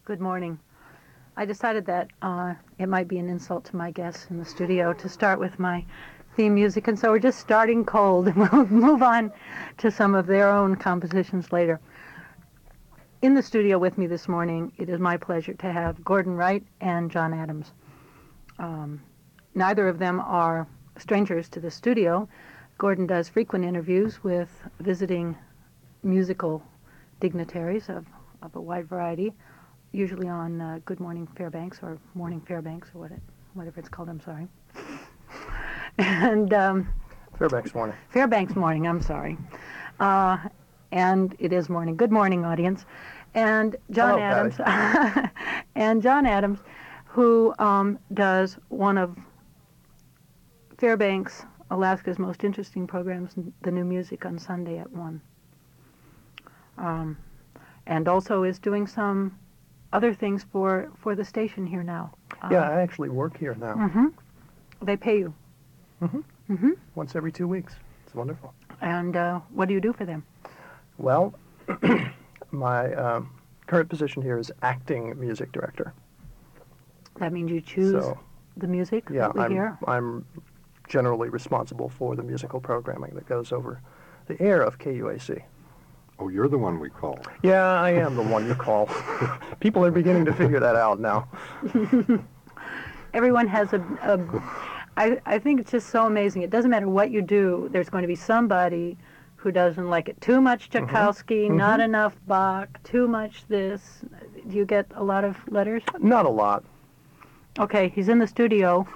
Good morning. I decided that it might be an insult to my guests in the studio to start with my theme music, and so we're just starting cold, and we'll move on to some of their own compositions later. In the studio with me this morning, it is my pleasure to have Gordon Wright and John Adams. Neither of them are strangers to the studio. Gordon does frequent interviews with visiting musical dignitaries of a wide variety, usually on Good Morning Fairbanks or Morning Fairbanks or whatever it's called, I'm sorry. And Fairbanks Morning. Fairbanks Morning, I'm sorry. And it is morning. Good morning, audience. And John Hello, Adams, and John Adams, who does one of Fairbanks, Alaska's most interesting programs, The New Music on Sunday at 1. And also is doing some other things for the station here now. Yeah, I actually work here now. Mm-hmm. They pay you. Mm-hmm. Mm-hmm. Once every 2 weeks. It's wonderful. And what do you do for them? Well, my current position here is acting music director. That means you choose the music Yeah, that we hear? I'm generally responsible for the musical programming that goes over the air of KUAC. Oh, you're the one we call. Yeah, I am the one you call. People are beginning to figure that out now. Everyone has I think it's just so amazing. It doesn't matter what you do, there's going to be somebody who doesn't like it. Too much Tchaikovsky, not enough Bach, too much this. Do you get a lot of letters? Not a lot. Okay, he's in the studio.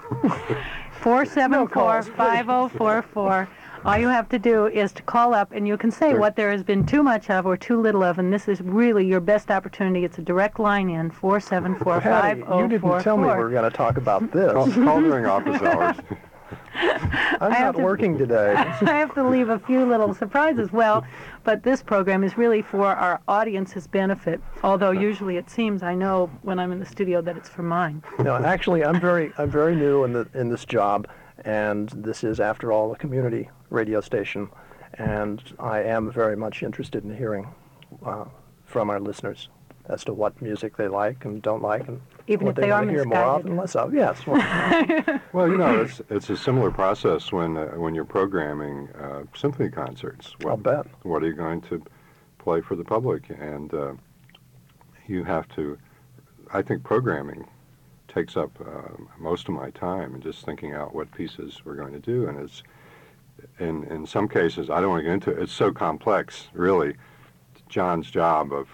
474-5044. All you have to do is to call up, and you can say what there has been too much of or too little of, and this is really your best opportunity. It's a direct line in, 474-5044. Patty, you didn't tell me we were going to talk about this. Call during office hours. I'm not working today. I have to leave a few little surprises. Well, but this program is really for our audience's benefit, although usually it seems, I know when I'm in the studio, that it's for mine. No, actually, I'm very new in this job, and this is, after all, a community radio station, and I am very much interested in hearing from our listeners as to what music they like and don't like, and even what if they they are want to hear more often, less of. Yes. Well, you know, it's a similar process when you're programming symphony concerts. I'll bet. What are you going to play for the public? And you have to. I think programming takes up most of my time, and just thinking out what pieces we're going to do. And it's in some cases, I don't want to get into it. It's so complex, really. John's job of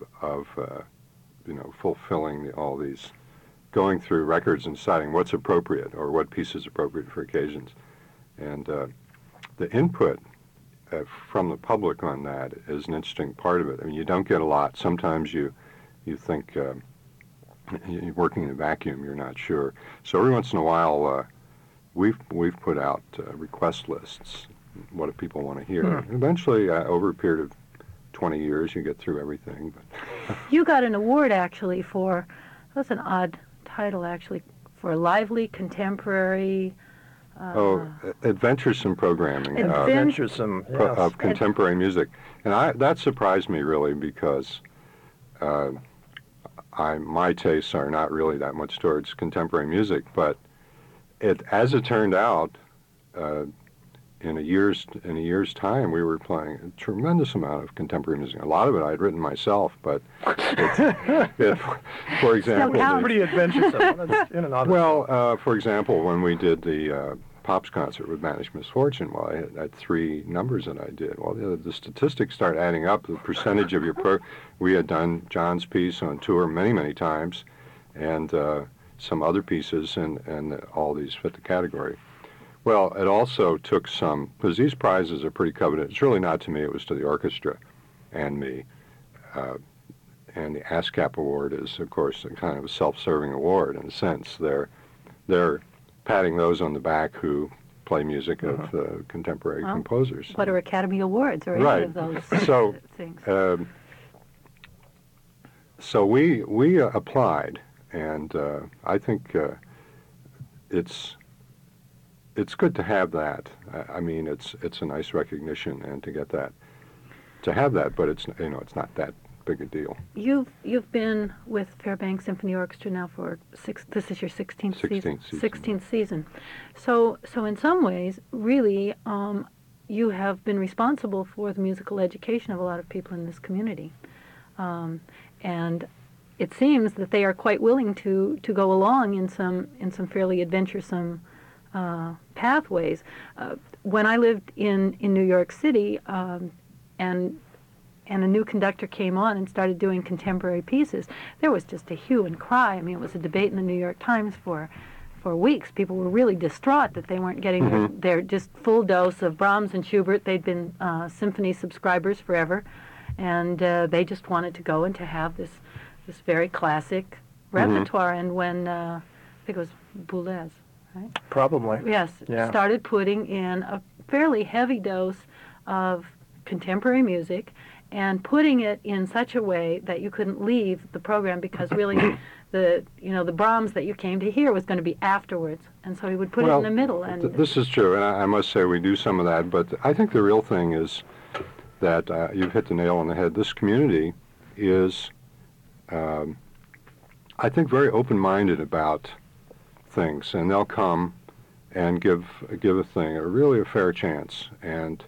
fulfilling all these, going through records and deciding what's appropriate or what piece is appropriate for occasions. And the input from the public on that is an interesting part of it. I mean, you don't get a lot. Sometimes you think you're working in a vacuum, you're not sure. So every once in a while, we've put out request lists. What do people want to hear? Eventually, over a period of 20 years, you get through everything. But you got an award, actually, that's an odd title, actually, for lively contemporary... adventuresome programming. Adventuresome, yes. Of contemporary music. And that surprised me, really, because my tastes are not really that much towards contemporary music, but as it turned out, in a year's time, we were playing a tremendous amount of contemporary music. A lot of it I had written myself, but for example, it's pretty adventuresome. In and well, for example, when we did the Pops concert with Banished Misfortune, well, I had 3 numbers that I did. Well, the statistics start adding up. The percentage of we had done John's piece on tour many times, and some other pieces, and all these fit the category. Well, it also took some, because these prizes are pretty coveted. It's really not to me, it was to the orchestra and me. And the ASCAP award is, of course, a kind of a self-serving award in a sense. They're patting those on the back who play music of contemporary composers. What are Academy Awards or any of those things? So we applied, and I think it's good to have that. I mean, it's a nice recognition, and to have that, but it's not that big a deal. You've been with Fairbanks Symphony Orchestra now for this is your 16th season. 16th season. So in some ways, really, you have been responsible for the musical education of a lot of people in this community. And it seems that they are quite willing to go along in some fairly adventuresome pathways. When I lived in New York City, and a new conductor came on and started doing contemporary pieces, there was just a hue and cry. I mean, it was a debate in the New York Times for weeks. People were really distraught that they weren't getting their just full dose of Brahms and Schubert. They'd been symphony subscribers forever, and they just wanted to go and to have this very classic repertoire. And when I think it was Boulez, right? Probably. Yes, Yeah. started putting in a fairly heavy dose of contemporary music and putting it in such a way that you couldn't leave the program, because really the Brahms that you came to hear was going to be afterwards, and so he would put it in the middle. And This is true, and I must say we do some of that, but I think the real thing is that you've hit the nail on the head. This community is, I think, very open-minded about things, and they'll come and give a thing really a fair chance. And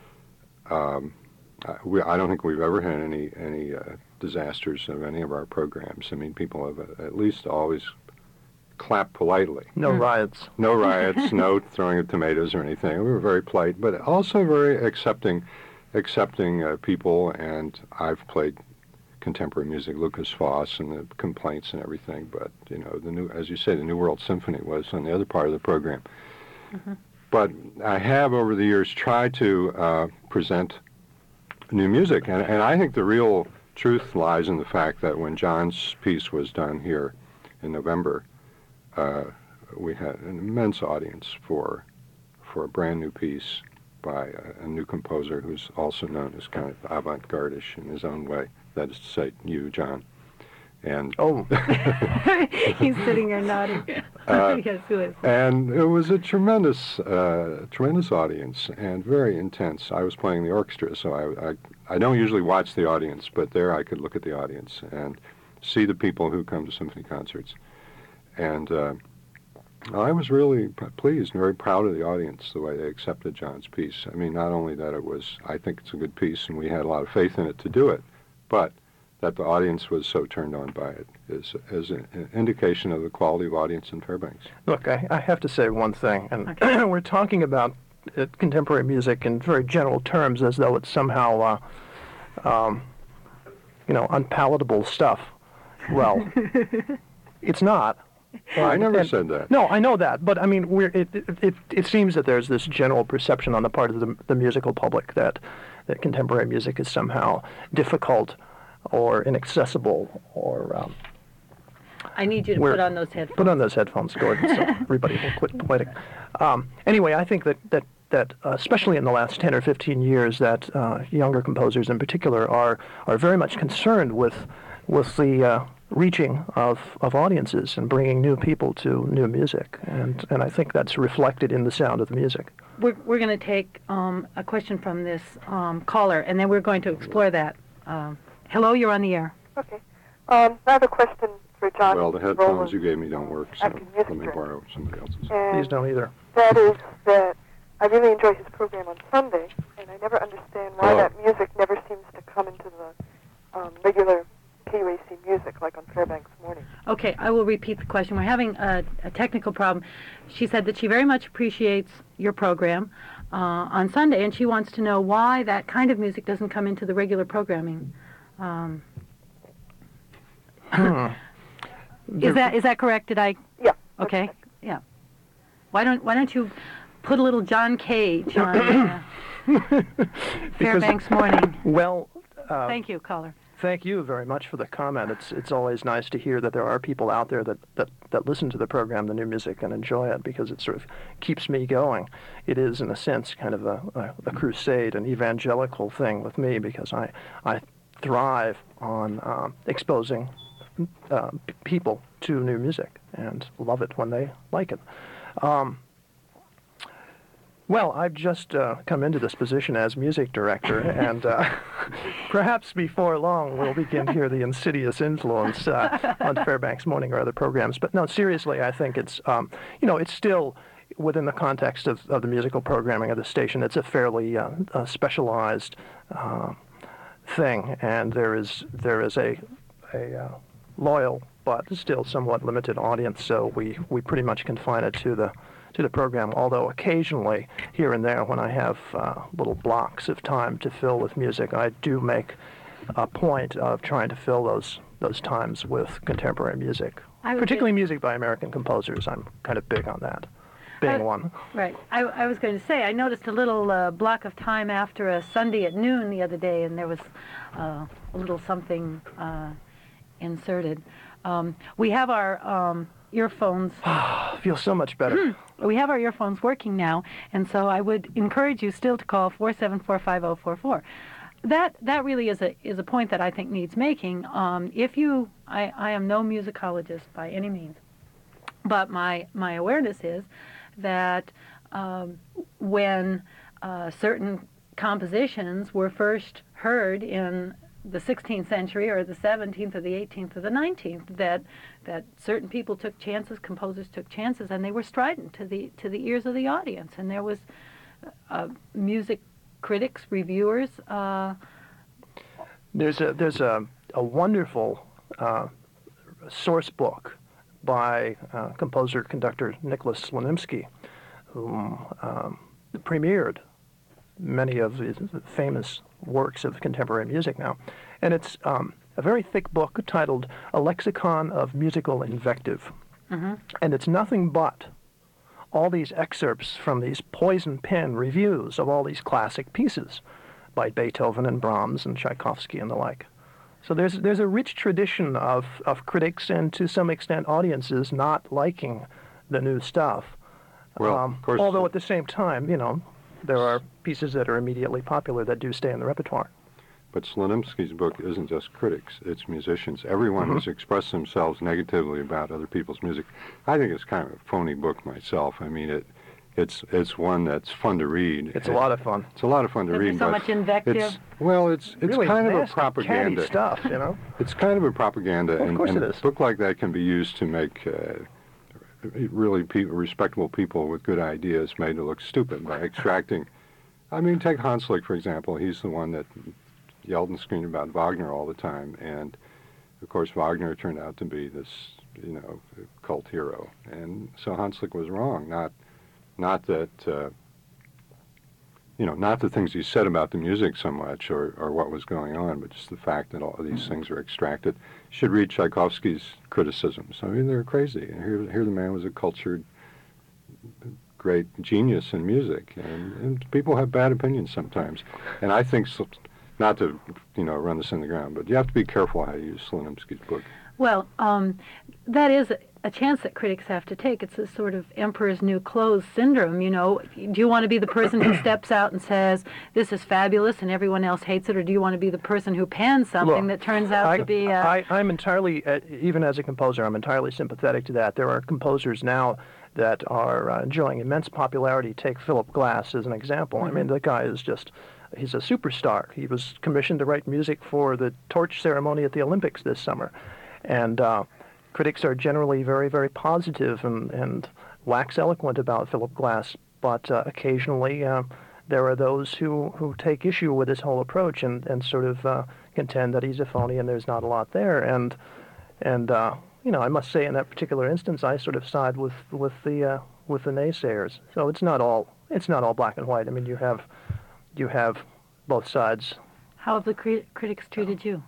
I don't think we've ever had any disasters of any of our programs. I mean, people have at least always clapped politely. No riots. No riots, no throwing of tomatoes or anything. We were very polite, but also very accepting people. And I've played contemporary music, Lucas Foss, and the Complaints and everything. But as you say, the New World Symphony was on the other part of the program. But I have over the years tried to present new music, and I think the real truth lies in the fact that when John's piece was done here in November, we had an immense audience for a brand new piece by a new composer who's also known as kind of avant-garde-ish in his own way. That is to say, you, John. And he's sitting here nodding. Yes, who is? And it was a tremendous audience and very intense. I was playing the orchestra, so I don't usually watch the audience, but there I could look at the audience and see the people who come to symphony concerts. And I was really pleased and very proud of the audience, the way they accepted John's piece. I mean, not only that I think it's a good piece and we had a lot of faith in it to do it, but that the audience was so turned on by it is an indication of the quality of audience in Fairbanks. Look, I have to say one thing, and we're talking about contemporary music in very general terms as though it's somehow, unpalatable stuff. Well, it's not. I never said that. No, I know that, but I mean, it seems that there's this general perception on the part of the musical public that contemporary music is somehow difficult or inaccessible, or I need you to put on those headphones. Put on those headphones, Gordon, so everybody will quit pointing. Anyway, I think that especially in the last 10 or 15 years, that younger composers in particular are very much concerned with the reaching of audiences and bringing new people to new music, and I think that's reflected in the sound of the music. We're going to take a question from this caller, and then we're going to explore that. Hello, you're on the air. Okay. I have a question for John. Well, the headphones you gave me don't work, so let me borrow somebody else's. These don't either. That is that I really enjoy his program on Sunday, and I never understand why that music never seems to come into the regular KUAC music, like on Fairbanks Morning. Okay, I will repeat the question. We're having a technical problem. She said that she very much appreciates your program on Sunday, and she wants to know why that kind of music doesn't come into the regular programming. Is that correct? Did I? Yeah. Okay. Yeah. Why don't you put a little John Cage on Fairbanks Morning? Well, thank you, caller. Thank you very much for the comment. It's always nice to hear that there are people out there that listen to the program, the new music, and enjoy it, because it sort of keeps me going. It is, in a sense, kind of a crusade, an evangelical thing with me, because I thrive on exposing people to new music and love it when they like it. Well, I've just come into this position as music director, and perhaps before long we'll begin to hear the insidious influence on Fairbanks Morning or other programs. But no, seriously, I think it's, it's still within the context of the musical programming of the station. It's a fairly specialized thing, and there is a loyal but still somewhat limited audience. So we pretty much confine it to the program, although occasionally, here and there, when I have little blocks of time to fill with music, I do make a point of trying to fill those times with contemporary music, particularly music by American composers. I'm kind of big on that, being one. Right. I was going to say, I noticed a little block of time after a Sunday at noon the other day, and there was a little something inserted. We have our earphones. Feels so much better. We have our earphones working now, and so I would encourage you still to call 474-5044. That really is a point that I think needs making. I am no musicologist by any means, but my awareness is that when certain compositions were first heard in the 16th century or the 17th or the 18th or the 19th, that certain people took chances, composers took chances, and they were strident to the ears of the audience. And there was music critics, reviewers. There's a wonderful source book by composer conductor Nicholas Slonimsky, who premiered many of his famous works of contemporary music now. And it's a very thick book titled A Lexicon of Musical Invective. Mm-hmm. And it's nothing but all these excerpts from these poison pen reviews of all these classic pieces by Beethoven and Brahms and Tchaikovsky and the like. So there's a rich tradition of critics and to some extent audiences not liking the new stuff. Well, of course, although at the same time, there are pieces that are immediately popular that do stay in the repertoire. But Slonimsky's book isn't just critics, it's musicians. Everyone has expressed themselves negatively about other people's music. I think it's kind of a phony book myself. I mean, it's one that's fun to read. It's a lot of fun. It's a lot of fun to read. So much invective. It's really kind of nasty, a propaganda catty stuff, It's kind of a propaganda, well, of course and it is. a book like that can be used to make really respectable people with good ideas made to look stupid by extracting. I mean, take Hanslick, for example. He's the one that yelled and screamed about Wagner all the time, and of course Wagner turned out to be this, cult hero. And so Hanslick was wrong. Not that not the things he said about the music so much or what was going on, but just the fact that all of these things are extracted. You should read Tchaikovsky's criticisms. I mean, they're crazy. And here the man was a cultured, great genius in music, and people have bad opinions sometimes. And I think, not to run this in the ground, but you have to be careful how you use Slonimsky's book. Well, that is a chance that critics have to take. It's a sort of emperor's new clothes syndrome, Do you want to be the person who steps out and says, this is fabulous and everyone else hates it, or do you want to be the person who pens something that turns out to be... I'm entirely, even as a composer, I'm entirely sympathetic to that. There are composers now that are enjoying immense popularity. Take Philip Glass as an example. Mm-hmm. I mean, the guy is he's a superstar. He was commissioned to write music for the torch ceremony at the Olympics this summer. And critics are generally very, very positive and wax eloquent about Philip Glass, but occasionally there are those who take issue with his whole approach and sort of contend that he's a phony and there's not a lot there. And I must say in that particular instance, I sort of side with the naysayers. So it's not all black and white. I mean, you have both sides. How have the critics treated you?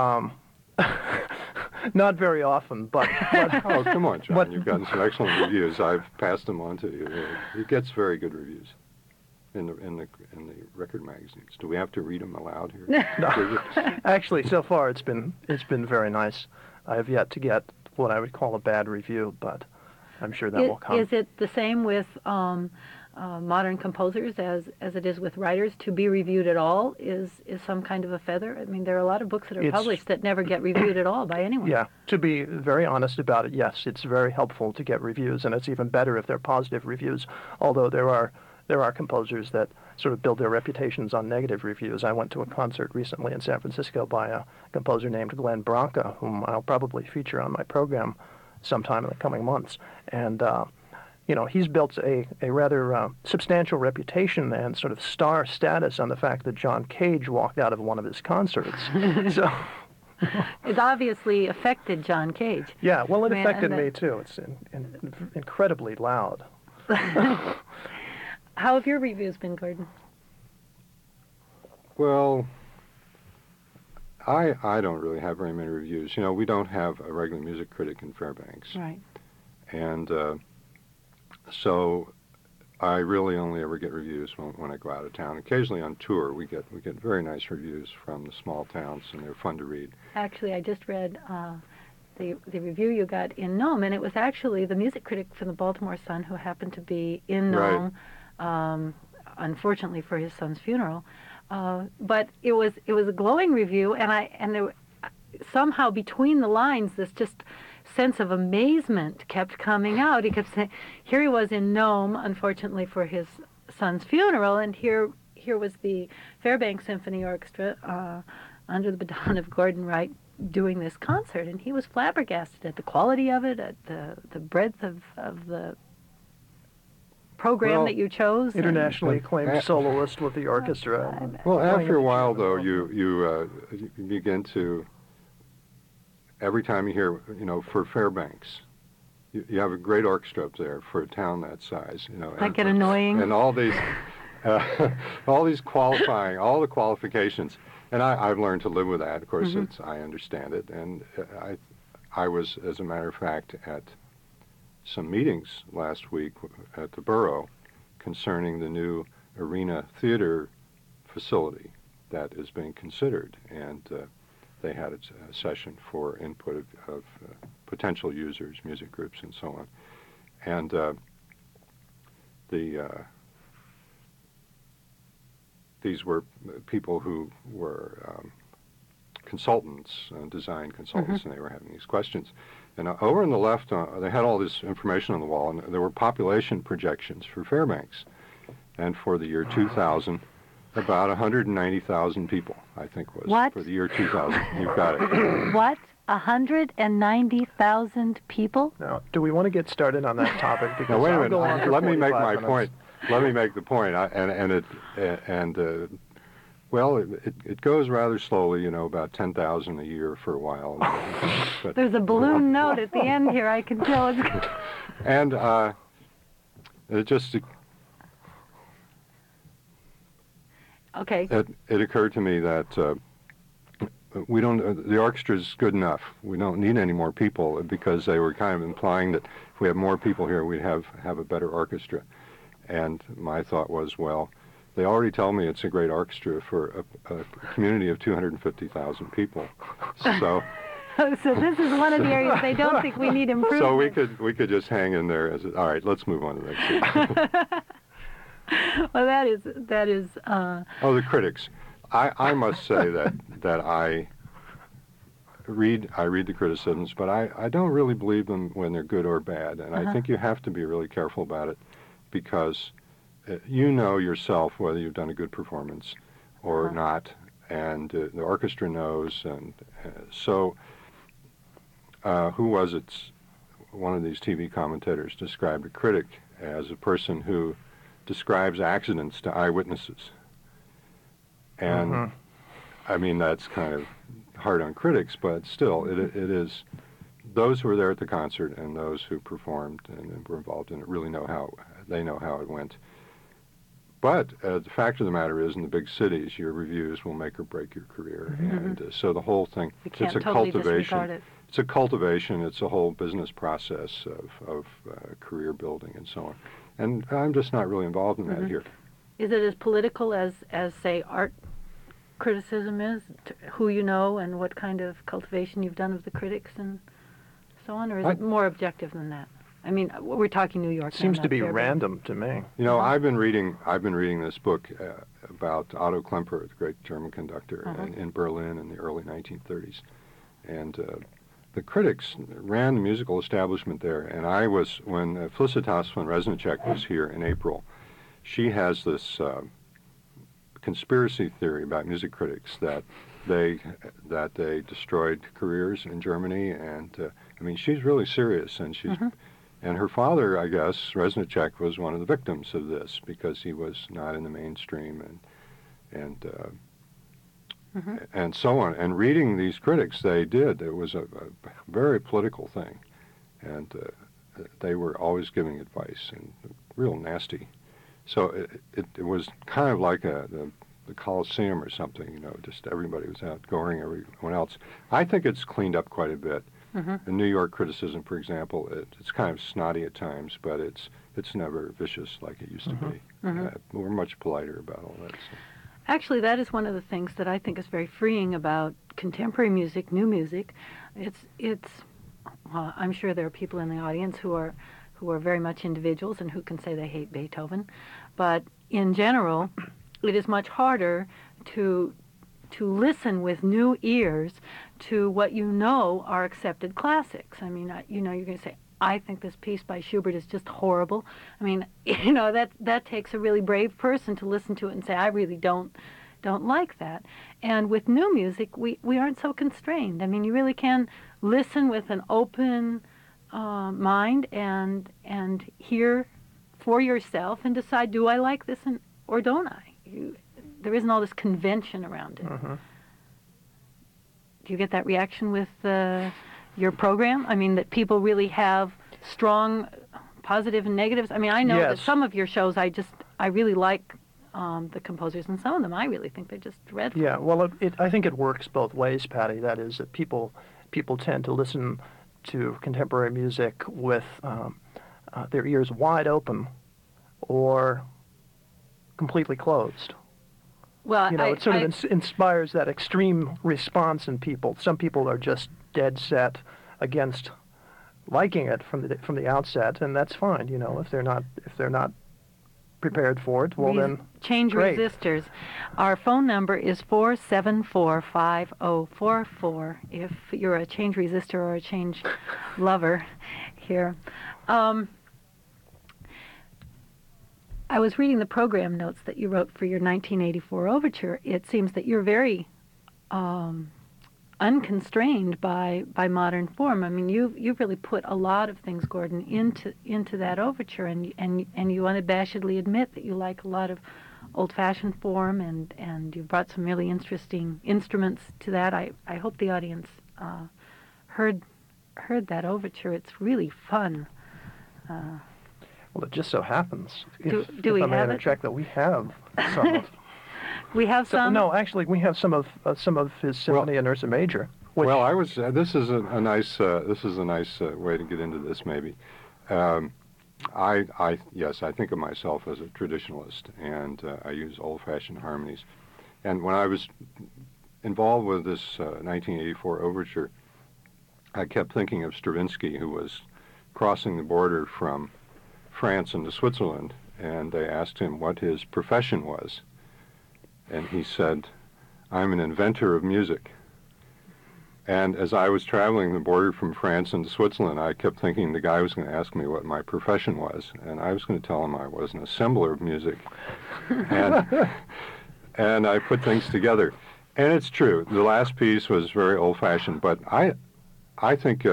Not very often, but oh, come on, John. You've gotten some excellent reviews. I've passed them on to you. He gets very good reviews in the record magazines. Do we have to read them aloud here? No. Actually, so far it's been very nice. I have yet to get what I would call a bad review, but I'm sure that will come. Is it the same with modern composers as it is with writers? To be reviewed at all is some kind of a feather? I mean, there are a lot of books that are published that never get reviewed at all by anyone. Yeah, to be very honest about it, yes, it's very helpful to get reviews, and it's even better if they're positive reviews, although there are there are composers that sort of build their reputations on negative reviews. I went to a concert recently in San Francisco by a composer named Glenn Branca, whom I'll probably feature on my program sometime in the coming months. And he's built a rather substantial reputation and sort of star status on the fact that John Cage walked out of one of his concerts. So It obviously affected John Cage. yeah, well, it affected me too. It's incredibly loud. How have your reviews been, Gordon? Well, I don't really have very many reviews. We don't have a regular music critic in Fairbanks. Right. And so I really only ever get reviews when I go out of town. Occasionally on tour, we get very nice reviews from the small towns, and they're fun to read. Actually, I just read the review you got in Nome, and it was actually the music critic from the Baltimore Sun who happened to be in Nome, unfortunately for his son's funeral. But it was a glowing review, and there, somehow between the lines, this just sense of amazement kept coming out. He kept saying, here he was in Nome, unfortunately for his son's funeral, and here was the Fairbanks Symphony Orchestra under the baton of Gordon Wright doing this concert, and he was flabbergasted at the quality of it, at the breadth of the program that you chose. Internationally acclaimed soloist with the orchestra. Well, after a while, though, you begin to, every time you hear, for Fairbanks, you have a great orchestra up there for a town that size. That get annoying. And all these, all the qualifications. And I've learned to live with that. Of course, I understand it. And I was, as a matter of fact, at some meetings last week at the Borough concerning the new arena theater facility that is being considered. And they had a session for input of potential users, music groups, and so on. And these were people who were consultants, design consultants, and they were having these questions. And over on the left, they had all this information on the wall, and there were population projections for Fairbanks. And for the year 2000, about 190,000 people, I think, was for the year 2000. You've got it. What? 190,000 people? Now, do we want to get started on that topic? Because now, wait a minute. Let me make my minutes. point. Let me make the point. Well, it goes rather slowly, about 10,000 a year for a while. But there's a balloon note at the end here. I can tell it's. And it just. Okay. It occurred to me that the orchestra's good enough. We don't need any more people, because they were kind of implying that if we have more people here, we'd have a better orchestra. And my thought was, well, they already tell me it's a great orchestra for a community of 250,000 people. So. So this is one of the areas they don't think we need improvement. So we could just hang in there all right, let's move on to the next thing. Well, that is. Oh, the critics. I must say that I read the criticisms, but I don't really believe them when they're good or bad, and I think you have to be really careful about it, because you know yourself whether you've done a good performance or not, and the orchestra knows, and so who was it? One of these TV commentators described a critic as a person who describes accidents to eyewitnesses. And I mean, that's kind of hard on critics, but still, it is those who were there at the concert and those who performed and were involved in it really know how it went. But the fact of the matter is, in the big cities, your reviews will make or break your career, and so the whole thing, it's a cultivation. It's a cultivation. It's a whole business process of career building and so on. And I'm just not really involved in that here. Is it as political as say art criticism is, who you know and what kind of cultivation you've done of the critics and so on, or is it more objective than that? I mean, we're talking New York. Seems to be random to me. I've been reading this book about Otto Klemperer, the great German conductor, in Berlin in the early 1930s, and the critics ran the musical establishment there. And I was, when Felicitas von Resnicek was here in April, she has this conspiracy theory about music critics that they destroyed careers in Germany, and I mean, she's really serious, and she's and her father, I guess, Reznicek, was one of the victims of this because he was not in the mainstream, and so on. And reading these critics, it was a very political thing, and they were always giving advice and real nasty. So it was kind of like the Coliseum or something, just everybody was outgoing everyone else. I think it's cleaned up quite a bit. The New York criticism, for example, it's kind of snotty at times, but it's never vicious like it used to be. We're much politer about all that stuff. Actually, that is one of the things that I think is very freeing about contemporary music, new music. Well, I'm sure there are people in the audience who are very much individuals and who can say they hate Beethoven, but in general, it is much harder to listen with new ears to what are accepted classics. I mean, you're going to say, I think this piece by Schubert is just horrible. I mean, that takes a really brave person to listen to it and say, I really don't like that. And with new music, we aren't so constrained. I mean, you really can listen with an open mind and hear for yourself and decide, do I like this or don't I? There isn't all this convention around it. Do you get that reaction with your program? I mean, that people really have strong positive and negatives? I mean, I know that some of your shows I really like the composers, and some of them I really think they're just dreadful. Yeah, well, I think it works both ways, Patty. That is, that people tend to listen to contemporary music with their ears wide open or completely closed. Well, it sort of inspires that extreme response in people. Some people are just dead set against liking it from the outset, and that's fine. If they're not prepared for it, well then change great. Resistors. Our phone number is 474-5044. If you're a change resistor or a change lover, here. I was reading the program notes that you wrote for your 1984 overture. It seems that you're very unconstrained by modern form. I mean, you've really put a lot of things, Gordon, into that overture, and you unabashedly admit that you like a lot of old-fashioned form, and you brought some really interesting instruments to that. I hope the audience heard that overture. It's really fun. Well, it just so happens, do if we I may have interject, that we have some of. We have some. No, actually, we have some of his symphony in Ursa Major. Which, well, I was. This is a nice way to get into this. Maybe. Yes, I think of myself as a traditionalist, and I use old-fashioned harmonies. And when I was involved with this 1984 overture, I kept thinking of Stravinsky, who was crossing the border from France into Switzerland, and they asked him what his profession was. And he said, I'm an inventor of music. And as I was traveling the border from France into Switzerland, I kept thinking the guy was going to ask me what my profession was, and I was going to tell him I was an assembler of music. And I put things together. And it's true, the last piece was very old-fashioned, but I think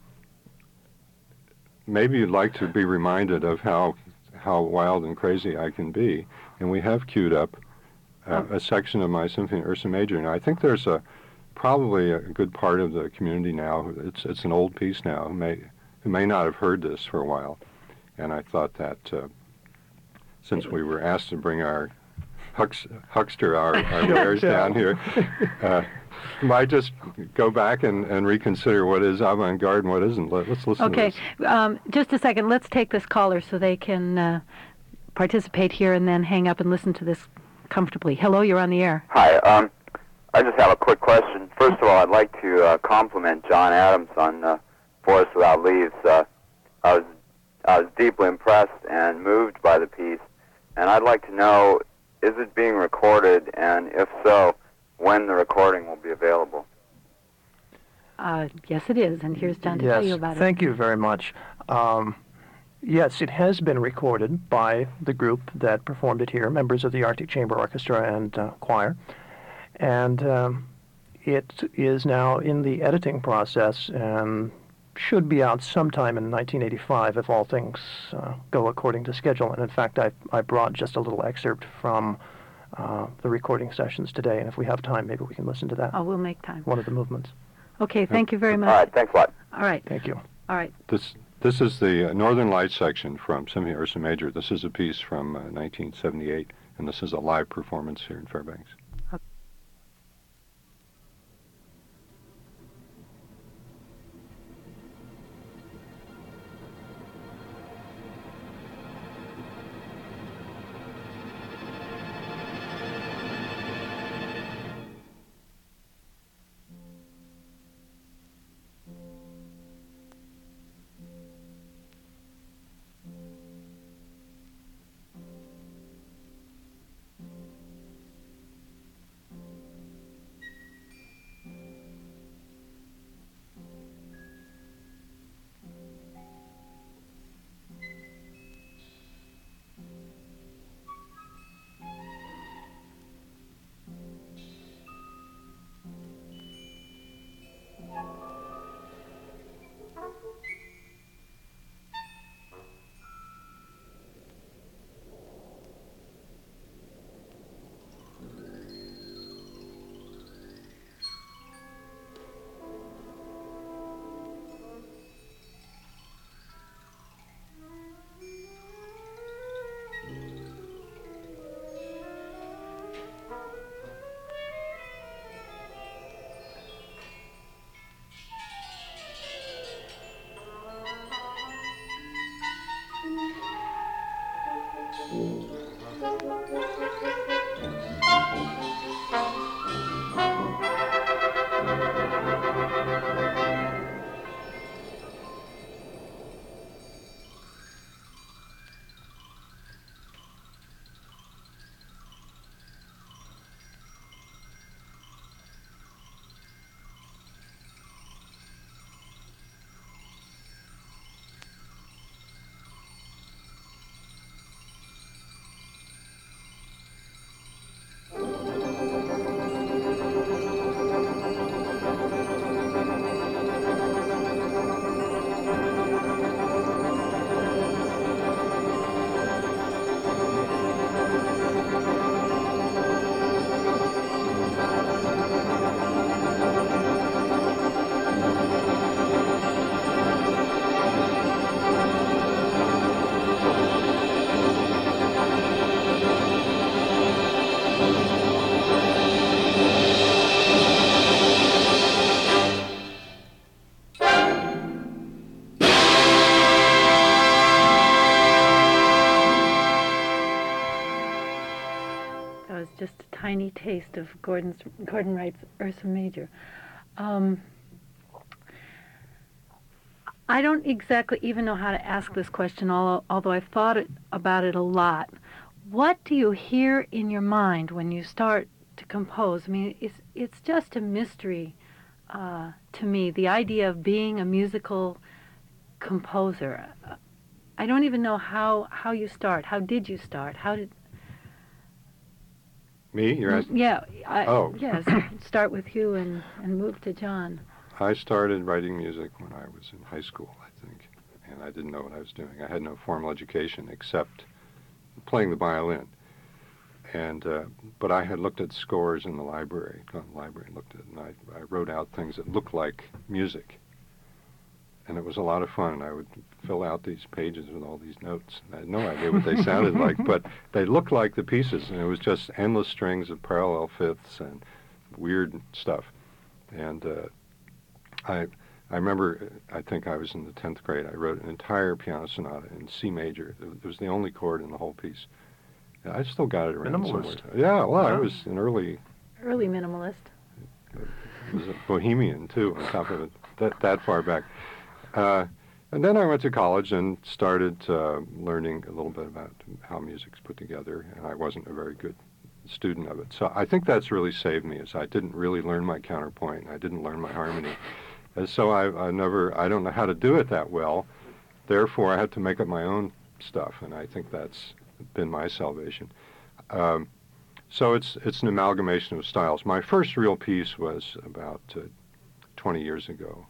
maybe you'd like to be reminded of how wild and crazy I can be. And we have queued up a section of my symphony in Ursa Major. And I think there's probably a good part of the community now. It's an old piece now who may not have heard this for a while. And I thought that since we were asked to bring our huckster, our bears down here, might just go back and reconsider what is avant-garde and what isn't. Let's listen to this. Okay, just a second. Let's take this caller so they can participate here and then hang up and listen to this comfortably. Hello, you're on the air. Hi, I just have a quick question. First of all, I'd like to compliment John Adams on Forest Without Leaves. I was deeply impressed and moved by the piece, and I'd like to know, is it being recorded, and if so, when the recording will be available? Yes, it is, and here's John to tell you about Thank you very much. Yes, it has been recorded by the group that performed it here, members of the Arctic Chamber Orchestra and choir. And it is now in the editing process and should be out sometime in 1985 if all things go according to schedule. And in fact, I brought just a little excerpt from the recording sessions today, and if we have time, maybe we can listen to that. Oh, we'll make time. One of the movements. Okay, thank you very much. All right, thanks a lot. All right. Thank you. All right. This is the Northern Lights section from Symphony Ursa Major. This is a piece from 1978, and this is a live performance here in Fairbanks. Just a tiny taste of Gordon Wright's Ursa Major. I don't exactly even know how to ask this question, although I've thought about it a lot. What do you hear in your mind when you start to compose? I mean, it's just a mystery to me, the idea of being a musical composer. I don't even know how you start. How did you start? Me? You're asking? Yeah. Oh. Yes. Start with you and move to John. I started writing music when I was in high school, I think, and I didn't know what I was doing. I had no formal education except playing the violin. And but I had looked at scores in the library, gone to the library and looked at it, and I wrote out things that looked like music. And it was a lot of fun. I would fill out these pages with all these notes. I had no idea what they sounded like, but they looked like the pieces, and it was just endless strings of parallel fifths and weird stuff. And I remember, I think I was in the 10th grade, I wrote an entire piano sonata in C major. It was the only chord in the whole piece. And I still got it around somewhere. Yeah, well, I was an early minimalist. It was a bohemian, too, on top of it, that far back. And then I went to college and started learning a little bit about how music's put together, and I wasn't a very good student of it. So I think that's really saved me, is I didn't really learn my counterpoint, I didn't learn my harmony. And so I don't know how to do it that well, therefore I had to make up my own stuff, and I think that's been my salvation. So it's an amalgamation of styles. My first real piece was about 20 years ago.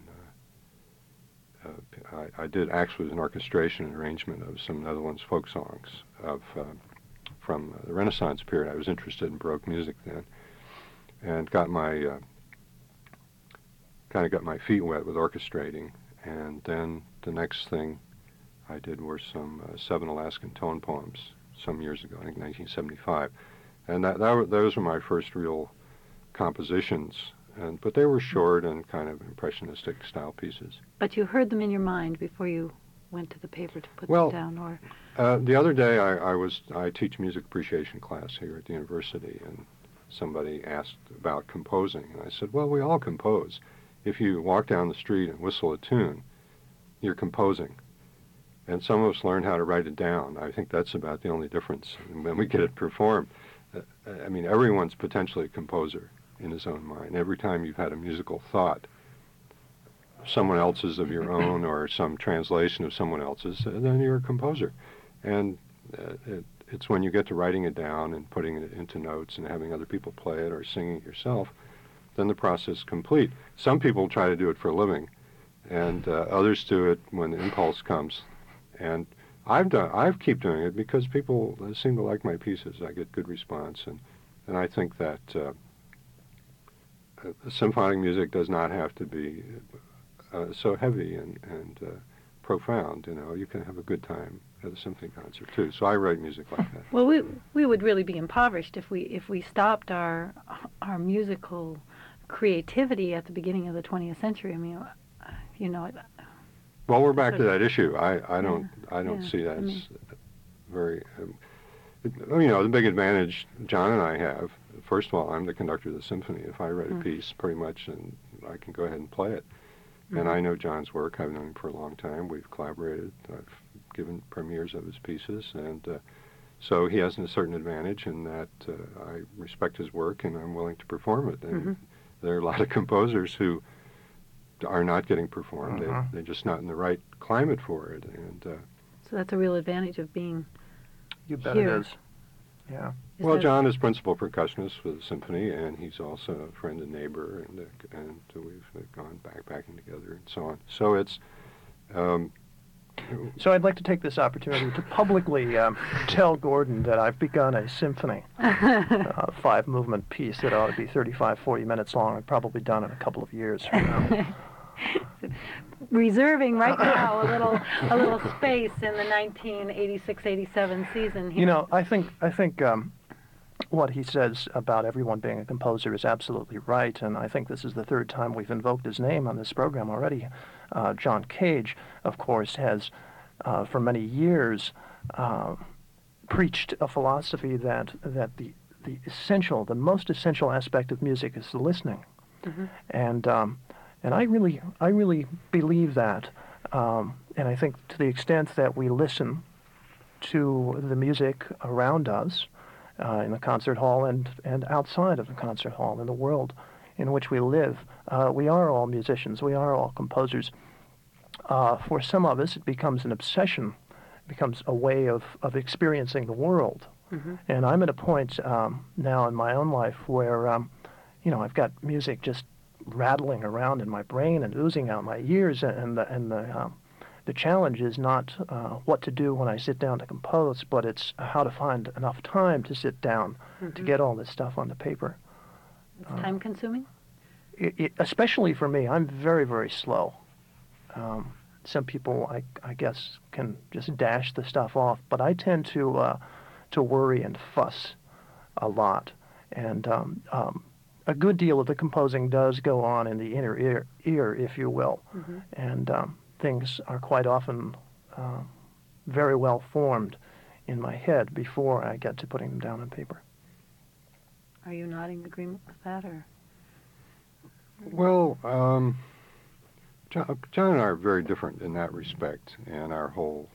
I did actually an orchestration and arrangement of some Netherlands folk songs from the Renaissance period. I was interested in Baroque music then, and got my kind of got my feet wet with orchestrating. And then the next thing I did were some 7 Alaskan tone poems some years ago, I think 1975. And those were my first real compositions, but they were short and kind of impressionistic style pieces. But you heard them in your mind before you went to the paper to put them down, or? The other day I teach music appreciation class here at the university, and somebody asked about composing, and I said, well, we all compose. If you walk down the street and whistle a tune, you're composing. And some of us learn how to write it down. I think that's about the only difference when we get it performed. I mean, everyone's potentially a composer in his own mind. Every time you've had a musical thought, someone else's of your own or some translation of someone else's, then you're a composer. And it's when you get to writing it down and putting it into notes and having other people play it or singing it yourself, then the process is complete. Some people try to do it for a living, and others do it when the impulse comes. And I keep doing it because people seem to like my pieces. I get good response, and I think that symphonic music does not have to be so heavy and profound. You know, you can have a good time at a symphony concert too. So I write music like that. Well, we would really be impoverished if we stopped our musical creativity at the beginning of the 20th century. I mean, you know. Well, we're back to that issue. I don't see that as very. You know, the big advantage John and I have. First of all, I'm the conductor of the symphony. If I write a piece, pretty much, and I can go ahead and play it. And I know John's work. I've known him for a long time. We've collaborated. I've given premieres of his pieces, and so he has a certain advantage in that I respect his work and I'm willing to perform it. And there are a lot of composers who are not getting performed. They're just not in the right climate for it. And so that's a real advantage of being You bet here. it is. Yeah. well, John is principal percussionist for the symphony, and he's also a friend and neighbor, and we've gone backing together and so on. So it's. So I'd like to take this opportunity to publicly tell Gordon that I've begun a symphony, a 5-movement piece that ought to be 35, 40 minutes long, and probably done in a couple of years from now. Reserving right now a little space in the 1986-87 season here. You know, I think what he says about everyone being a composer is absolutely right, and I think this is the 3rd time we've invoked his name on this program already. John Cage, of course, has for many years preached a philosophy that the most essential aspect of music is the listening, and I really believe that, and I think to the extent that we listen to the music around us, in the concert hall and outside of the concert hall, in the world in which we live, we are all musicians, we are all composers. For some of us, it becomes an obsession, it becomes a way of experiencing the world. And I'm at a point now in my own life where, I've got music just rattling around in my brain and oozing out my ears, and the challenge is not what to do when I sit down to compose, but it's how to find enough time to sit down to get all this stuff on the paper. It's time-consuming? Especially for me, I'm very, very slow. Some people, I guess, can just dash the stuff off, but I tend to worry and fuss a lot. And a good deal of the composing does go on in the inner ear, if you will. And things are quite often very well formed in my head before I get to putting them down on paper. Are you nodding agreement with that, or? Well, John and I are very different in that respect, and our whole.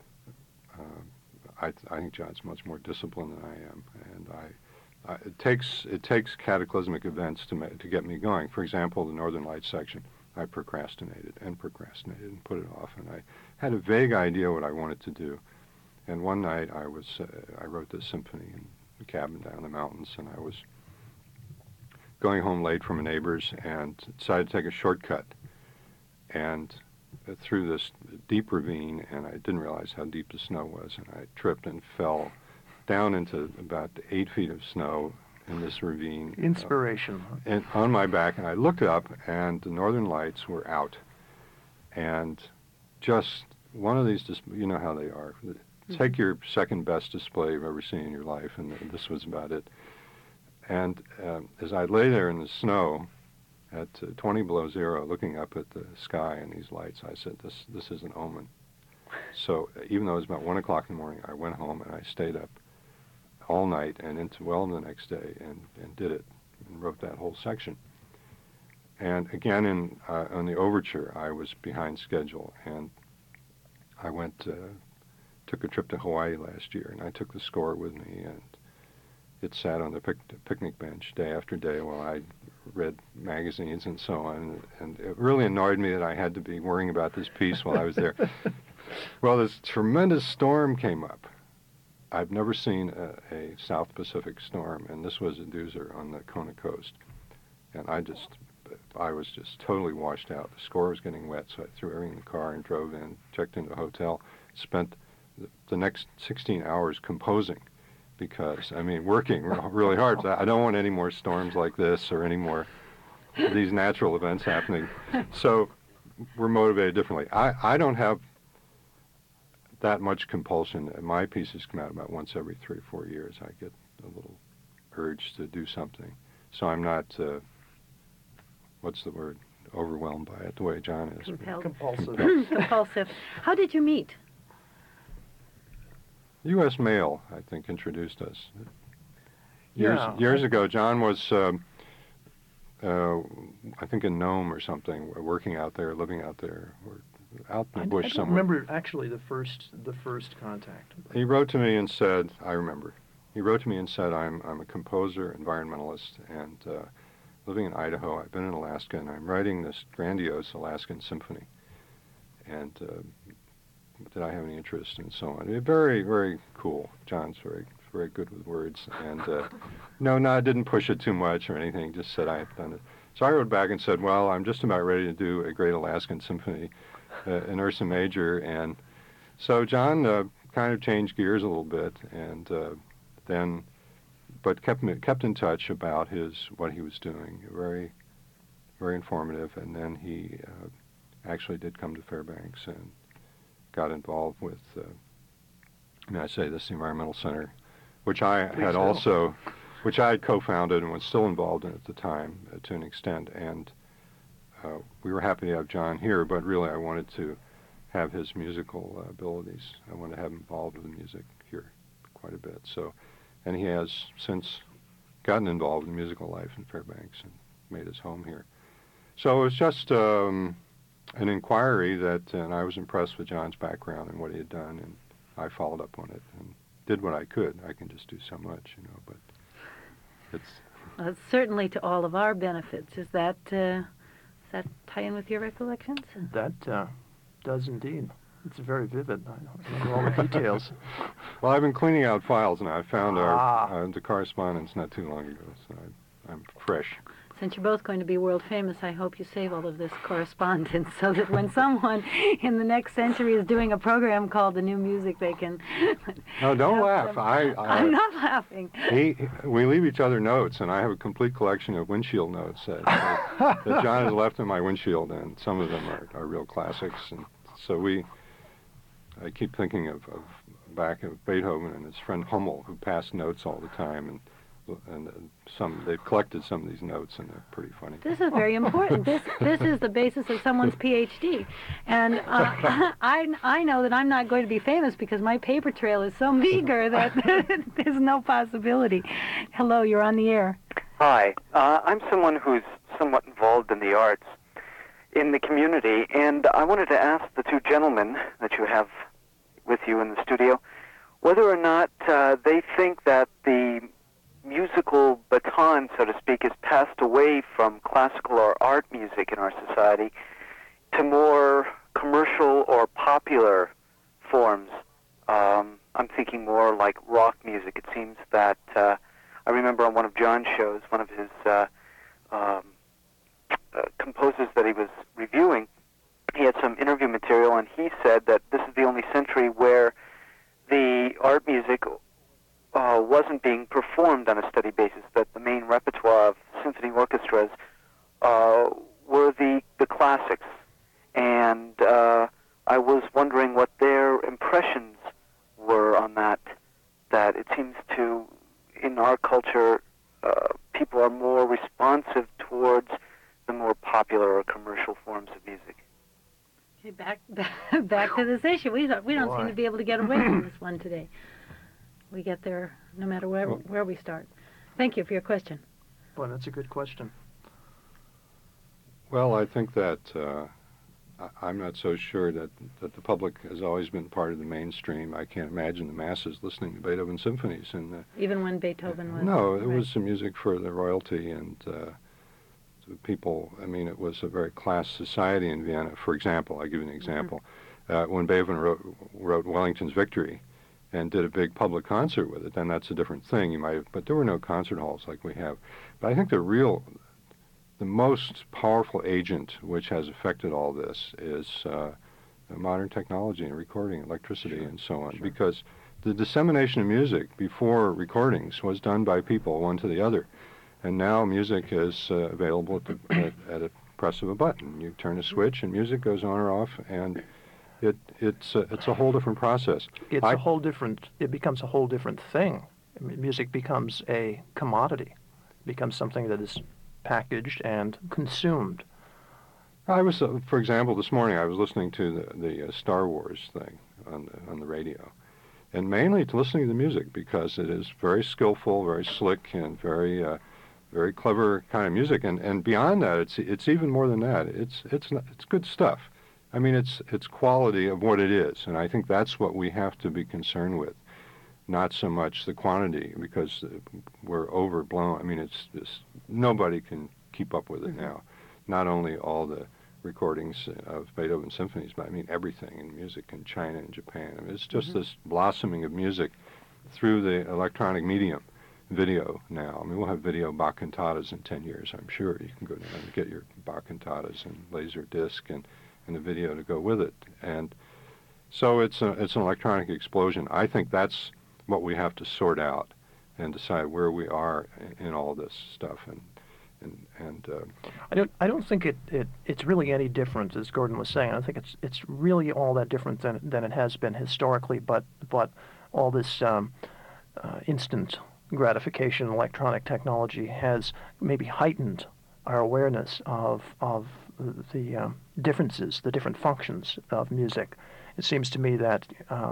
I think John's much more disciplined than I am, and it takes cataclysmic events to get me going. For example, the Northern Lights section. I procrastinated and put it off. And I had a vague idea what I wanted to do. And one night I wrote this symphony in a cabin down in the mountains, and I was going home late from a neighbor's and decided to take a shortcut and through this deep ravine, and I didn't realize how deep the snow was, and I tripped and fell down into about 8 feet of snow in this ravine. Inspiration. And on my back, and I looked up, and the northern lights were out. And just one of these, you know how they are. Take your second best display you've ever seen in your life, and this was about it. And as I lay there in the snow at 20 below zero, looking up at the sky and these lights, I said, this is an omen. So even though it was about 1 o'clock in the morning, I went home and I stayed up all night and into the next day and did it and wrote that whole section. And again, on the overture, I was behind schedule, and I took a trip to Hawaii last year, and I took the score with me, and it sat on the picnic bench day after day while I read magazines and so on, and it really annoyed me that I had to be worrying about this piece while I was there. Well, this tremendous storm came up. I've never seen a South Pacific storm, and this was a doozer on the Kona coast. And I was just totally washed out. The score was getting wet, so I threw everything in the car and drove in, checked into a hotel, spent the next 16 hours composing because, working really hard. I don't want any more storms like this or any more these natural events happening. So we're motivated differently. I don't have that much compulsion. My pieces come out about once every 3 or 4 years. I get a little urge to do something. So I'm not, overwhelmed by it the way John is. Compulsive. Compulsive. How did you meet? U.S. Mail, I think, introduced us. Years ago, John was, I think, in Nome or something, working out there, living out there, or out in the bush somewhere. I remember actually the first contact. He wrote to me and said, I remember. He wrote to me and said, I'm a composer, environmentalist, and living in Idaho. I've been in Alaska, and I'm writing this grandiose Alaskan symphony. And did I have any interest and so on? Very, very cool. John's very, very good with words. And no, I didn't push it too much or anything, just said I had done it. So I wrote back and said, well, I'm just about ready to do a great Alaskan symphony in Ursa Major. And so John kind of changed gears a little bit, and but kept in touch about what he was doing. Very, very informative. And then he actually did come to Fairbanks and got involved with, I say this, the Environmental Center, which I had co-founded and was still involved in at the time to an extent. And we were happy to have John here, but really I wanted to have his musical abilities. I wanted to have him involved with the music here quite a bit. So, and he has since gotten involved in musical life in Fairbanks and made his home here. So it was just an inquiry and I was impressed with John's background and what he had done, and I followed up on it and did what I could. I can just do so much, but it's... Well, it's certainly to all of our benefits. Does that tie in with your recollections? That does indeed. It's very vivid. I remember all the details. Well, I've been cleaning out files, and I found the correspondence not too long ago, so I'm fresh. Since you're both going to be world famous, I hope you save all of this correspondence so that when someone in the next century is doing a program called The New Music, they can... No, don't laugh. I'm not laughing. We leave each other notes, and I have a complete collection of windshield notes that John has left in my windshield, and some of them are real classics. And so I keep thinking of back of Beethoven and his friend Hummel, who passed notes all the time, and they've collected some of these notes, and they're pretty funny. This is very important. This is the basis of someone's PhD, and I know that I'm not going to be famous because my paper trail is so meager that there's no possibility. Hello, you're on the air. Hi, I'm someone who's somewhat involved in the arts in the community, and I wanted to ask the two gentlemen that you have with you in the studio whether or not they think that the musical baton, so to speak, has passed away from classical or art music in our society to more commercial or popular forms. I'm thinking more like rock music. It seems that I remember on one of John's shows, one of his composers that he was reviewing, he had some interview material, and he said that this is the only century where the art music wasn't being performed on a steady basis, that the main repertoire of symphony orchestras were the classics. And I was wondering what their impressions were on that, that it seems to, in our culture, people are more responsive towards the more popular or commercial forms of music. Okay, back to this issue. We don't seem to be able to get away from this one today. We get there no matter where we start. Thank you for your question. Well, that's a good question. Well, I think that I'm not so sure that the public has always been part of the mainstream. I can't imagine the masses listening to Beethoven symphonies. And even when Beethoven was... No, it was some music for the royalty and people. I mean, it was a very class society in Vienna. For example, I'll give you an example. When Beethoven wrote Wellington's Victory and did a big public concert with it, then that's a different thing. You might have, but there were no concert halls like we have. But I think the most powerful agent which has affected all this is modern technology and recording, electricity, and so on. Because the dissemination of music before recordings was done by people, one to the other. And now music is available at a press of a button. You turn a switch and music goes on or off, and it's a whole different process. It becomes a whole different thing. I mean, music becomes a commodity. It becomes something that is packaged and consumed. I was, for example, this morning I was listening to the Star Wars thing on the radio, and mainly to listening to the music because it is very skillful, very slick, and very clever kind of music. And beyond that, it's even more than that. It's good stuff. I mean, it's quality of what it is, and I think that's what we have to be concerned with, not so much the quantity, because we're overblown. I mean, it's nobody can keep up with it now. Not only all the recordings of Beethoven symphonies, but I mean everything in music in China and Japan. I mean, it's just this blossoming of music through the electronic medium, video now. I mean, we'll have video Bach cantatas in 10 years, I'm sure. You can go down and get your Bach cantatas and laser disc and the video to go with it. And so it's an electronic explosion. I think that's what we have to sort out and decide where we are in all this stuff. I don't think it's really any different, as Gordon was saying. I don't think it's really all that different than it has been historically. But all this instant gratification, electronic technology has maybe heightened our awareness of the differences, the different functions of music. It seems to me that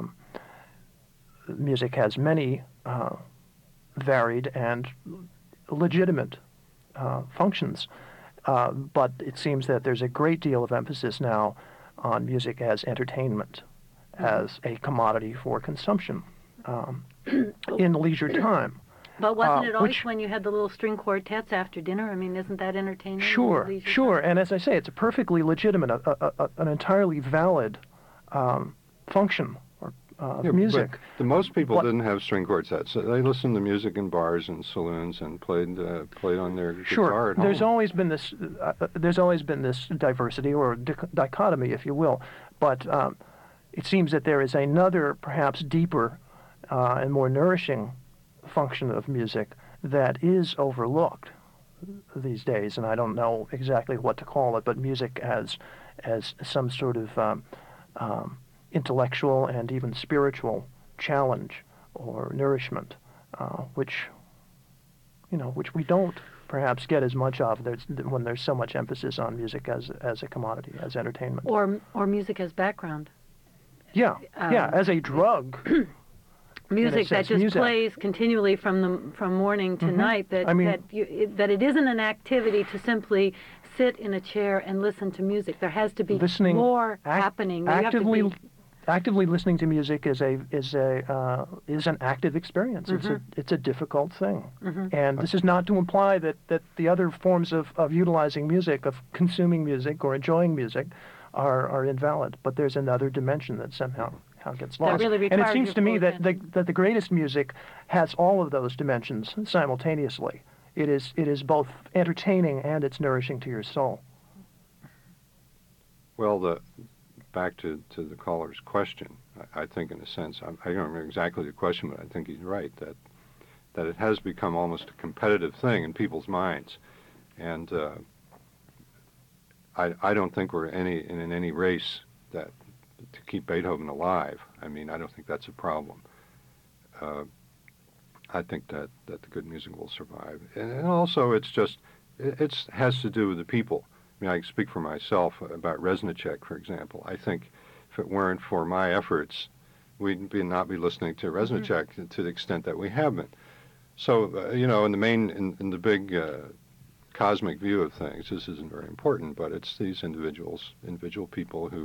music has many varied and legitimate functions, but it seems that there's a great deal of emphasis now on music as entertainment, as a commodity for consumption in leisure time. But wasn't it always when you had the little string quartets after dinner? I mean, isn't that entertaining? Sure. And as I say, it's a perfectly legitimate, an entirely valid function of music. But most people didn't have string quartets. They listened to music in bars and saloons and played on their guitar at home. There's always been this diversity or dichotomy, if you will. But it seems that there is another, perhaps deeper and more nourishing function of music that is overlooked these days, and I don't know exactly what to call it, but music as some sort of intellectual and even spiritual challenge or nourishment, which we don't perhaps get as much of when there's so much emphasis on music as a commodity, as entertainment, or music as background. As a drug. Music that just plays continually from morning to night. That it isn't an activity to simply sit in a chair and listen to music. There has to be more happening. actively listening to music is an active experience. It's a difficult thing, and this is not to imply that the other forms of utilizing music, of consuming music or enjoying music, are invalid. But there's another dimension that somehow gets lost. really and it requires seems your to me full that attention. that the greatest music has all of those dimensions simultaneously. It is both entertaining and it's nourishing to your soul. Well, back to the caller's question, I think in a sense, I don't remember exactly the question, but I think he's right, that it has become almost a competitive thing in people's minds. And I don't think we're in any race that to keep Beethoven alive. I mean, I don't think that's a problem. I think that the good music will survive. And also, it has to do with the people. I mean, I speak for myself about Reznicek, for example. I think if it weren't for my efforts, we'd not be listening to Reznicek to the extent that we have been. So, in the big cosmic view of things, this isn't very important, but it's these individual people who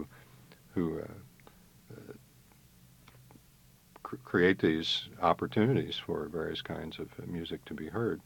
create these opportunities for various kinds of music to be heard.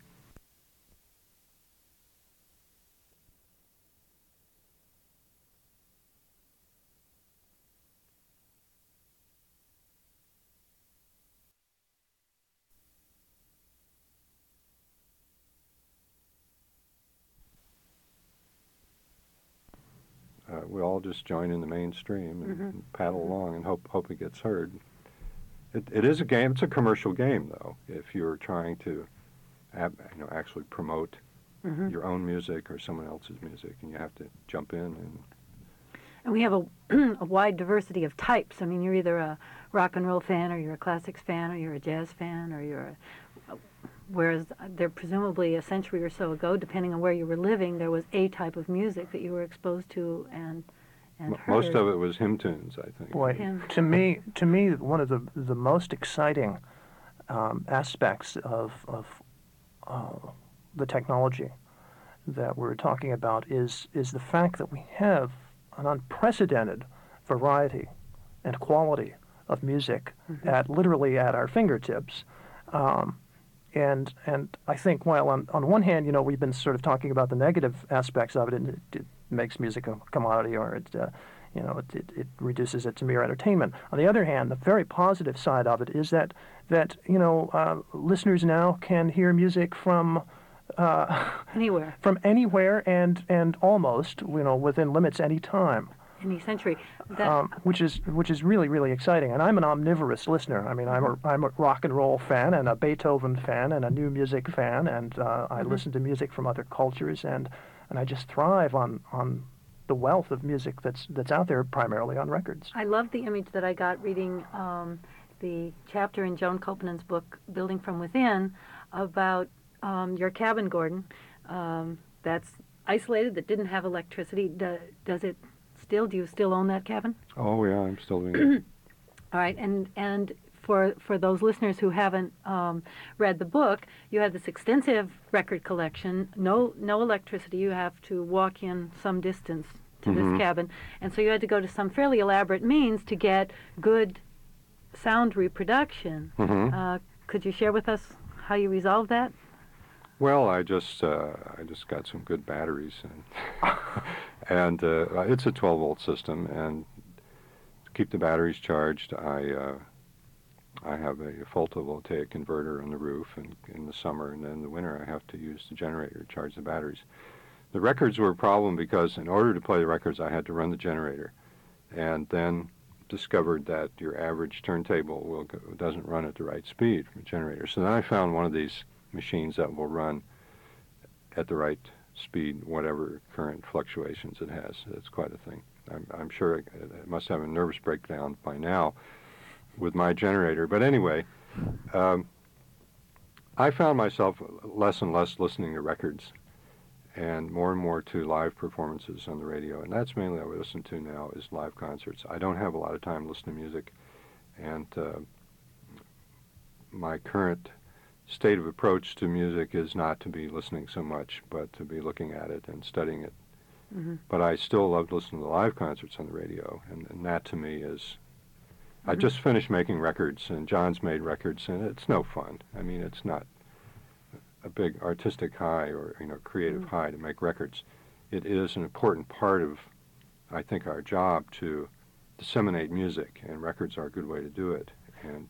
We all just join in the mainstream and paddle along and hope it gets heard. It is a game. It's a commercial game, though. If you're trying to, actually promote your own music or someone else's music, and you have to jump in And we have a wide diversity of types. I mean, you're either a rock and roll fan, or you're a classics fan, or you're a jazz fan, or you're whereas there presumably a century or so ago, depending on where you were living, there was a type of music that you were exposed to and heard. Most of it was hymn tunes, I think. Boy, to me, one of the most exciting aspects of the technology that we're talking about is the fact that we have an unprecedented variety and quality of music literally at our fingertips. And I think, while on one hand, we've been sort of talking about the negative aspects of it, and it makes music a commodity, or it reduces it to mere entertainment. On the other hand, the very positive side of it is that listeners now can hear music from anywhere and almost within limits any time. Any century, which is really, really exciting. And I'm an omnivorous listener. I mean, I'm a rock and roll fan, and a Beethoven fan, and a new music fan, and I listen to music from other cultures, and I just thrive on the wealth of music that's out there, primarily on records. I love the image that I got reading the chapter in Joan Copenhagen's book, Building from Within, about your cabin, Gordon. That's isolated, that didn't have electricity. Does it? Do you still own that cabin? Oh yeah, I'm still doing it. All right, and for those listeners who haven't read the book, you have this extensive record collection. No electricity. You have to walk in some distance to this cabin, and so you had to go to some fairly elaborate means to get good sound reproduction. Could you share with us how you resolved that? Well, I just got some good batteries, and it's a 12-volt system. And to keep the batteries charged, I have a photovoltaic converter on the roof, and in the summer, and then in the winter, I have to use the generator to charge the batteries. The records were a problem because in order to play the records, I had to run the generator, and then discovered that your average turntable doesn't run at the right speed from a generator. So then I found one of these machines that will run at the right speed, whatever current fluctuations it has. It's quite a thing. I'm sure it must have a nervous breakdown by now with my generator. But anyway, I found myself less and less listening to records and more to live performances on the radio. And that's mainly what I listen to now, is live concerts. I don't have a lot of time listening to music. And my current state of approach to music is not to be listening so much, but to be looking at it and studying it. But I still love listening to live concerts on the radio, and that to me is I just finished making records, and John's made records, and it's no fun. I mean, it's not a big artistic high or creative high to make records. It is an important part of, I think, our job to disseminate music, and records are a good way to do it. And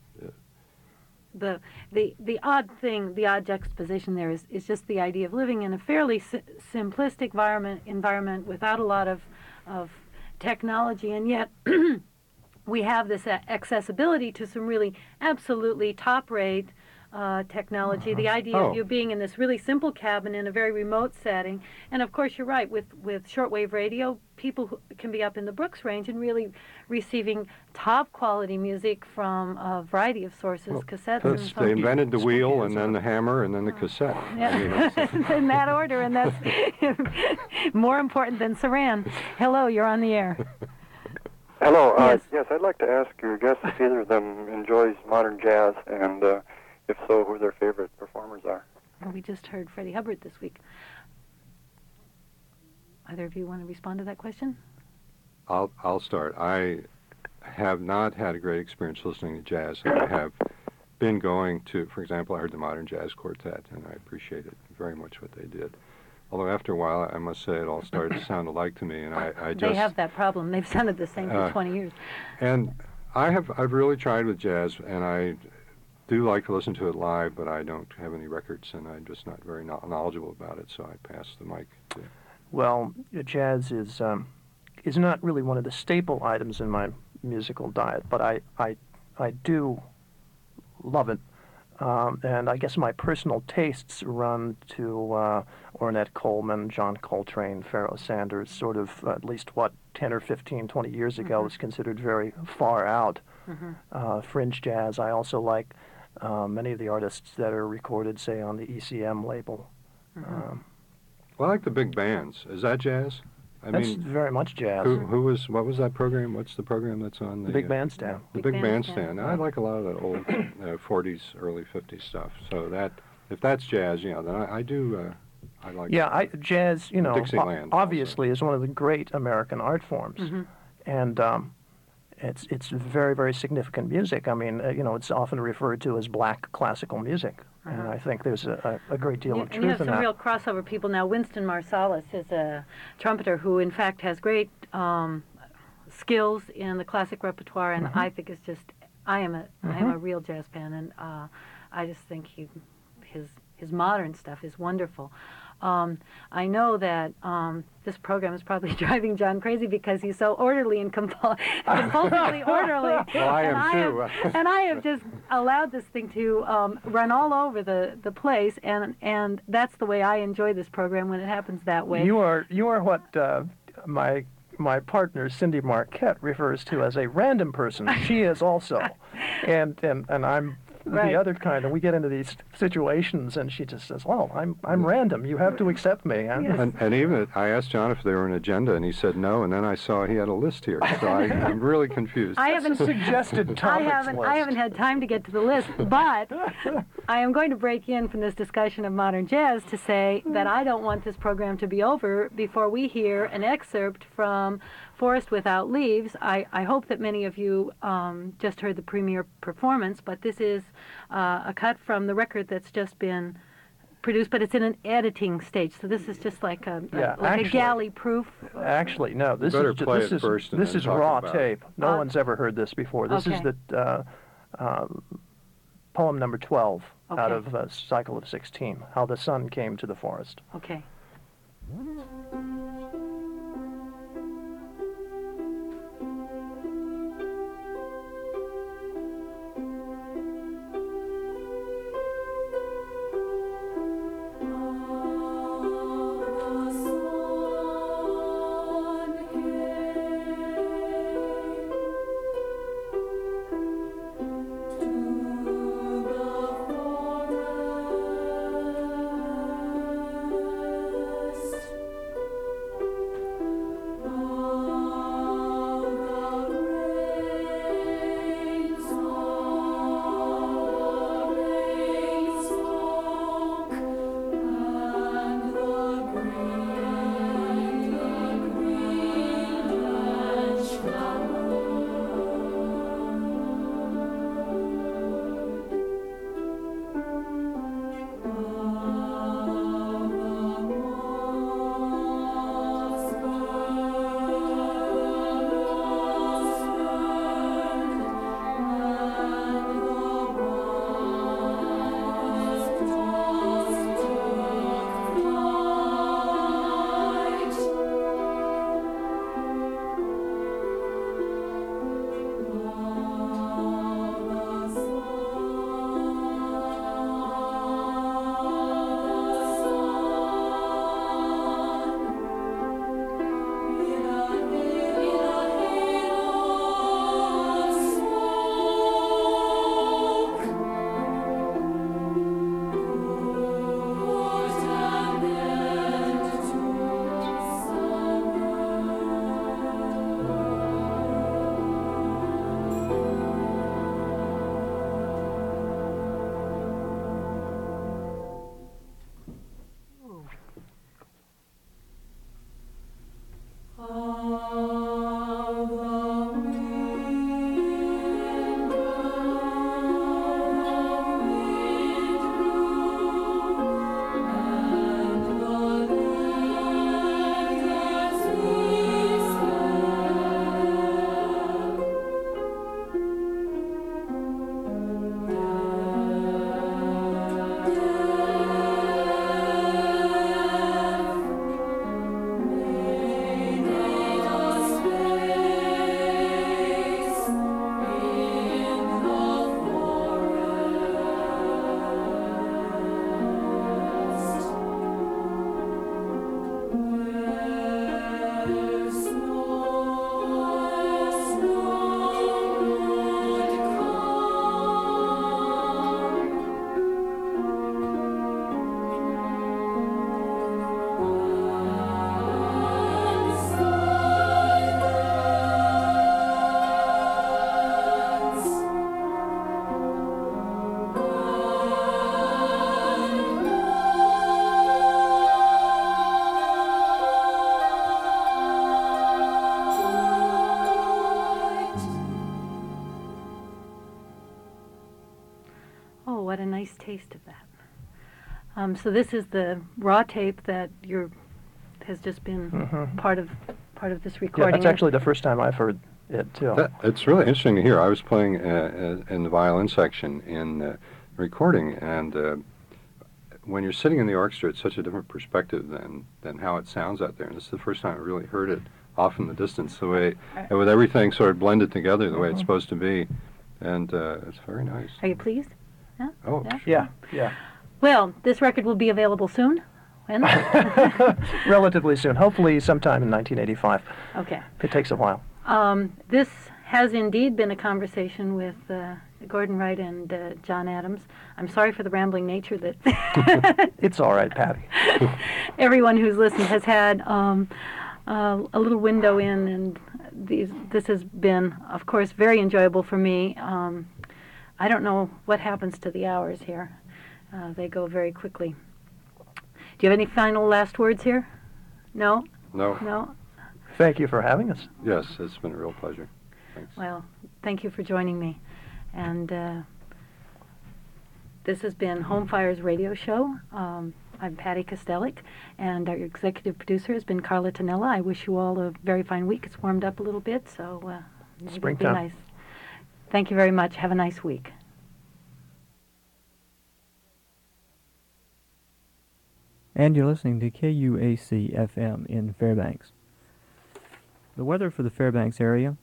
the odd thing, the odd juxtaposition there is just the idea of living in a fairly simplistic environment without a lot of technology, and yet we have this accessibility to some really absolutely top-rate technology. The idea of you being in this really simple cabin in a very remote setting, and of course you're right, with shortwave radio, people who can be up in the Brooks Range and really receiving top quality music from a variety of sources, cassettes and so on. They invented the wheel, and then the hammer, and then the cassette. Yeah. In that order, and that's more important than Saran. Hello, you're on the air. Hello. Yes. I'd like to ask your guests if either of them enjoys modern jazz, and if so, who their favorite performers are. Well, we just heard Freddie Hubbard this week. Either of you want to respond to that question? I'll start. I have not had a great experience listening to jazz. I have been going to, for example, I heard the Modern Jazz Quartet, and I appreciated very much what they did. Although after a while, I must say, it all started to sound alike to me, and I just... They have that problem. They've sounded the same for 20 years. And I've really tried with jazz, and I do like to listen to it live, but I don't have any records, and I'm just not very knowledgeable about it, so I pass the mic to... Well, jazz is not really one of the staple items in my musical diet, but I do love it. And I guess my personal tastes run to Ornette Coleman, John Coltrane, Pharoah Sanders, sort of at least what 10 or 15, 20 years ago was considered very far out. Fringe jazz. I also like many of the artists that are recorded, say, on the ECM label. Well, I like the big bands. Is that jazz? That's very much jazz. What was that program? What's the program that's on the... Big Bandstand. The Big Bandstand. I like a lot of that old 40s, early 50s stuff. So that, if that's jazz, then I do, I like... Yeah, jazz, Dixieland obviously is one of the great American art forms. And it's very, very significant music. I mean, it's often referred to as black classical music. And I think there's a great deal of truth in that. You have some real crossover people now. Winston Marsalis is a trumpeter who, in fact, has great skills in the classic repertoire, and I think it's just, I am a real jazz fan, and I just think his modern stuff is wonderful. I know that this program is probably driving John crazy because he's so orderly and compulsively orderly. Well, I am too. And I have just allowed this thing to run all over the place, and that's the way I enjoy this program when it happens that way. You are what my partner Cindy Marquette refers to as a random person. She is also, and I'm the other kind, and we get into these situations, and she just says, "Well, I'm random. You have to accept me." And even I asked John if there were an agenda, and he said no. And then I saw he had a list here, so I'm really confused. I haven't suggested topics list. I haven't had time to get to the list, but I am going to break in from this discussion of modern jazz to say that I don't want this program to be over before we hear an excerpt from Forest Without Leaves. I hope that many of you just heard the premiere performance, but this is a cut from the record that's just been produced, but it's in an editing stage, so this is just like a galley proof. Actually, no, this is raw tape. No one's ever heard this before. This is the poem number 12 out of a cycle of 16, How the Sun Came to the Forest. Okay. what a nice taste of that. So this is the raw tape that has just been part of this Yeah, recording. that's actually the first time I've heard it, too. It's really interesting to hear. I was playing in the violin section in recording, and when you're sitting in the orchestra, it's such a different perspective than how it sounds out there. And this is the first time I really heard it off in the distance, the way, and with everything sort of blended together the way it's supposed to be. And it's very nice. Are you pleased? Yeah? Oh, Yeah? sure. Yeah. Well, this record will be available soon. When? Relatively soon. Hopefully sometime in 1985. Okay. It takes a while. This has indeed been a conversation with Gordon Wright and John Adams. I'm sorry for the rambling nature that It's all right, Patty. everyone who's listened has had a little window in, and this has been, of course, very enjoyable for me. I don't know what happens to the hours here. They go very quickly. Do you have any final last words here? No? No. No? Thank you for having us. Yes, it's been a real pleasure. Thanks. Well, thank you for joining me. And this has been Home Fire's radio show. I'm Patty Kostelik, and our executive producer has been Carla Tonella. I wish you all a very fine week. It's warmed up a little bit, so maybe it'll be Springtime. nice. Thank you very much. Have a nice week. And you're listening to KUAC FM in Fairbanks. The weather for the Fairbanks area: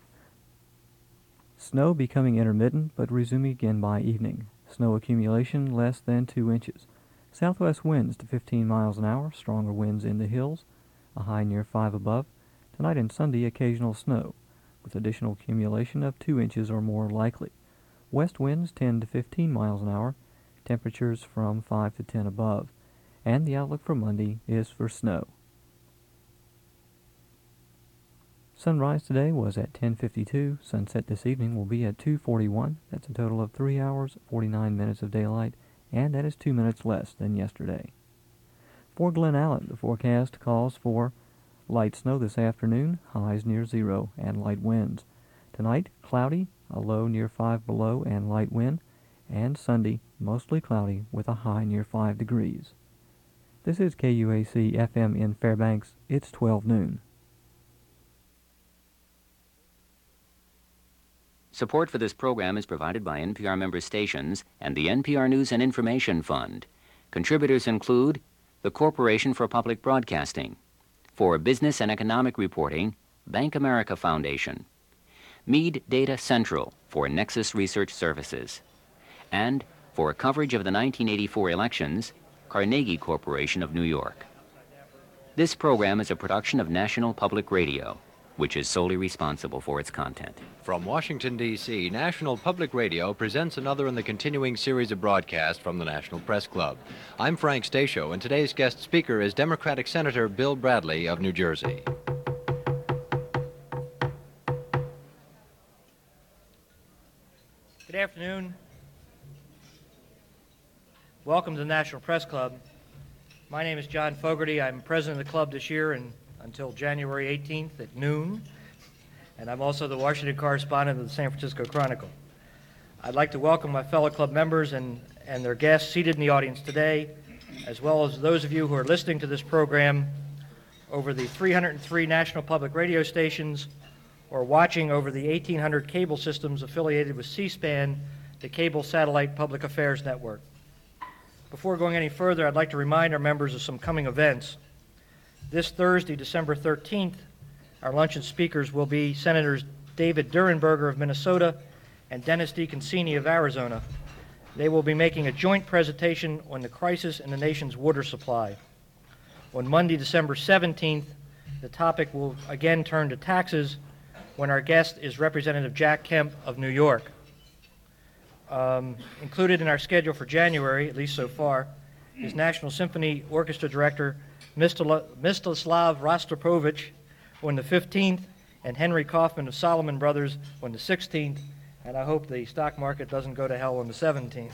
snow becoming intermittent but resuming again by evening. Snow accumulation less than 2 inches. Southwest winds to 15 miles an hour, stronger winds in the hills, a high near 5 above. Tonight and Sunday, occasional snow, with additional accumulation of 2 inches or more likely. West winds 10 to 15 miles an hour, temperatures from 5 to 10 above. And the outlook for Monday is for snow. Sunrise today was at 10:52. Sunset this evening will be at 2:41. That's a total of 3 hours, 49 minutes of daylight, and that is 2 minutes less than yesterday. For Glen Allen, the forecast calls for light snow this afternoon, highs near 0, and light winds. Tonight, cloudy, a low near 5 below, and light wind. And Sunday, mostly cloudy with a high near 5 degrees. This is KUAC FM in Fairbanks. It's 12 noon. Support for this program is provided by NPR member stations and the NPR News and Information Fund. Contributors include the Corporation for Public Broadcasting, for business and economic reporting, Bank America Foundation, Mead Data Central for Nexus Research Services, and for coverage of the 1984 elections, Carnegie Corporation of New York. This program is a production of National Public Radio, which is solely responsible for its content. From Washington, D.C., National Public Radio presents another in the continuing series of broadcasts from the National Press Club. I'm Frank Stasio, and today's guest speaker is Democratic Senator Bill Bradley of New Jersey. Good afternoon. Welcome to the National Press Club. My name is John Fogarty. I'm president of the club this year and until January 18th at noon, and I'm also the Washington correspondent of the San Francisco Chronicle. I'd like to welcome my fellow club members and their guests seated in the audience today, as well as those of you who are listening to this program over the 303 national public radio stations or watching over the 1,800 cable systems affiliated with C-SPAN, the Cable Satellite Public Affairs Network. Before going any further, I'd like to remind our members of some coming events. This Thursday, December 13th, our luncheon speakers will be Senators David Durenberger of Minnesota and Dennis DeConcini of Arizona. They will be making a joint presentation on the crisis in the nation's water supply. On Monday, December 17th, the topic will again turn to taxes when our guest is Representative Jack Kemp of New York. Included in our schedule for January, at least so far, is National Symphony Orchestra Director Mstislav Rostropovich on the 15th, and Henry Kaufman of Solomon Brothers on the 16th, and I hope the stock market doesn't go to hell on the 17th.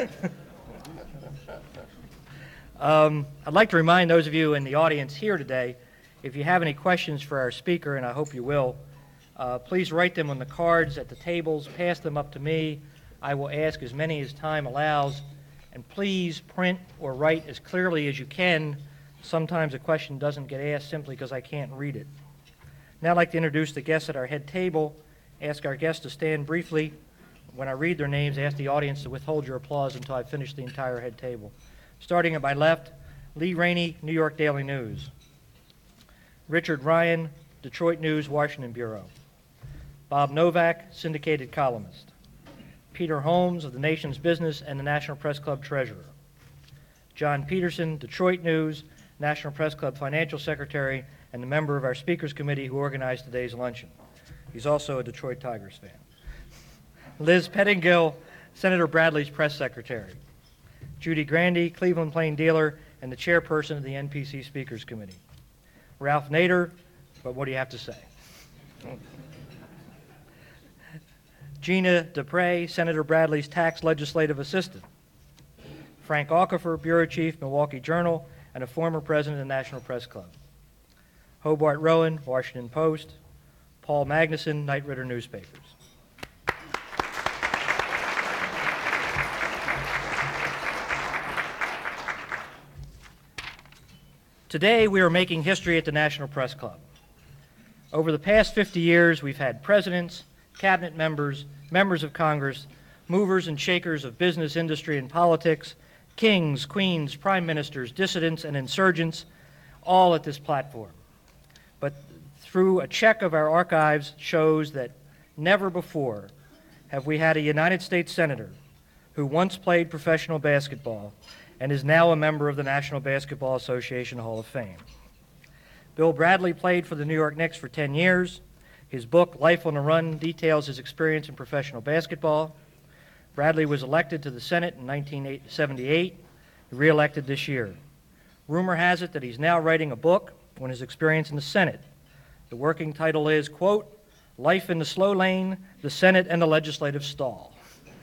I'd like to remind those of you in the audience here today, if you have any questions for our speaker, and I hope you will, please write them on the cards at the tables, pass them up to me. I will ask as many as time allows, and please print or write as clearly as you can. Sometimes a question doesn't get asked simply because I can't read it. Now I'd like to introduce the guests at our head table. Ask our guests to stand briefly. When I read their names, ask the audience to withhold your applause until I finish the entire head table. Starting at my left, Lee Rainey, New York Daily News. Richard Ryan, Detroit News, Washington Bureau. Bob Novak, syndicated columnist. Peter Holmes of the Nation's Business and the National Press Club treasurer. John Peterson, Detroit News, National Press Club financial secretary, and the member of our speakers committee who organized today's luncheon. He's also a Detroit Tigers fan. Liz Pettingill, Senator Bradley's press secretary. Judy Grandy, Cleveland Plain dealer and the chairperson of the NPC Speakers Committee. Ralph Nader, but what do you have to say? Gina Dupre, Senator Bradley's tax legislative assistant. Frank Aukoffer, bureau chief, Milwaukee Journal, and a former president of the National Press Club. Hobart Rowan, Washington Post. Paul Magnuson, Knight Ridder Newspapers. Today, we are making history at the National Press Club. Over the past 50 years, we've had presidents, cabinet members, members of Congress, movers and shakers of business, industry, and politics, kings, queens, prime ministers, dissidents, and insurgents, all at this platform. But through a check of our archives shows that never before have we had a United States Senator who once played professional basketball and is now a member of the National Basketball Association Hall of Fame. Bill Bradley played for the New York Knicks for 10 years. His book, Life on the Run, details his experience in professional basketball. Bradley was elected to the Senate in 1978, re-elected this year. Rumor has it that he's now writing a book on his experience in the Senate. The working title is, quote, Life in the Slow Lane, the Senate and the Legislative Stall.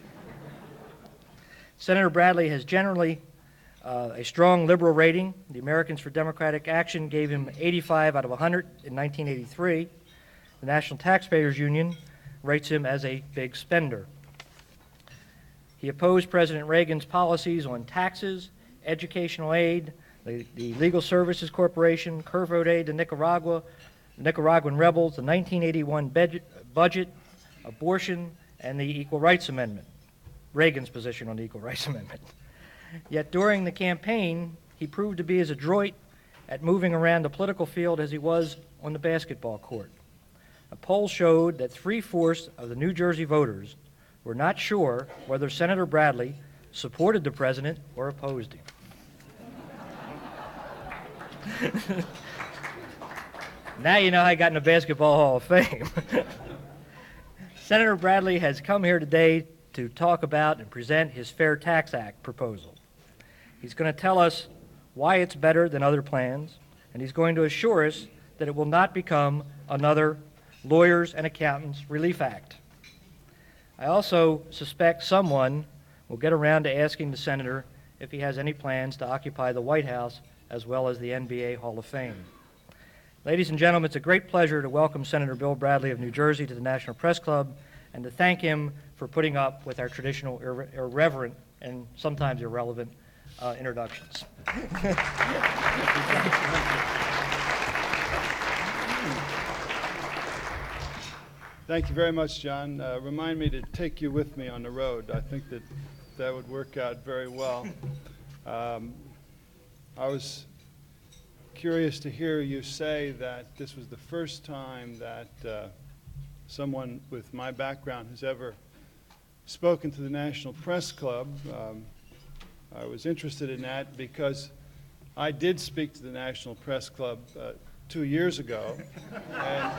Senator Bradley has generally a strong liberal rating. The Americans for Democratic Action gave him 85 out of 100 in 1983. The National Taxpayers Union rates him as a big spender. He opposed President Reagan's policies on taxes, educational aid, the Legal Services Corporation, curve road aid to Nicaragua, the Nicaraguan rebels, the 1981 budget, abortion, and the Equal Rights Amendment, Reagan's position on the Equal Rights Amendment. Yet during the campaign, he proved to be as adroit at moving around the political field as he was on the basketball court. A poll showed that 3/4 of the New Jersey voters were not sure whether Senator Bradley supported the president or opposed him. Now you know how I got in the Basketball Hall of Fame. Senator Bradley has come here today to talk about and present his Fair Tax Act proposal. He's going to tell us why it's better than other plans, and he's going to assure us that it will not become another Lawyers and Accountants Relief Act. I also suspect someone will get around to asking the senator if he has any plans to occupy the White House as well as the NBA Hall of Fame. Ladies and gentlemen, it's a great pleasure to welcome Senator Bill Bradley of New Jersey to the National Press Club and to thank him for putting up with our traditional irreverent and sometimes irrelevant introductions. Thank you very much, John. Remind me to take you with me on the road. I think that would work out very well. I was curious to hear you say that this was the first time that someone with my background has ever spoken to the National Press Club. I was interested in that because I did speak to the National Press Club 2 years ago. And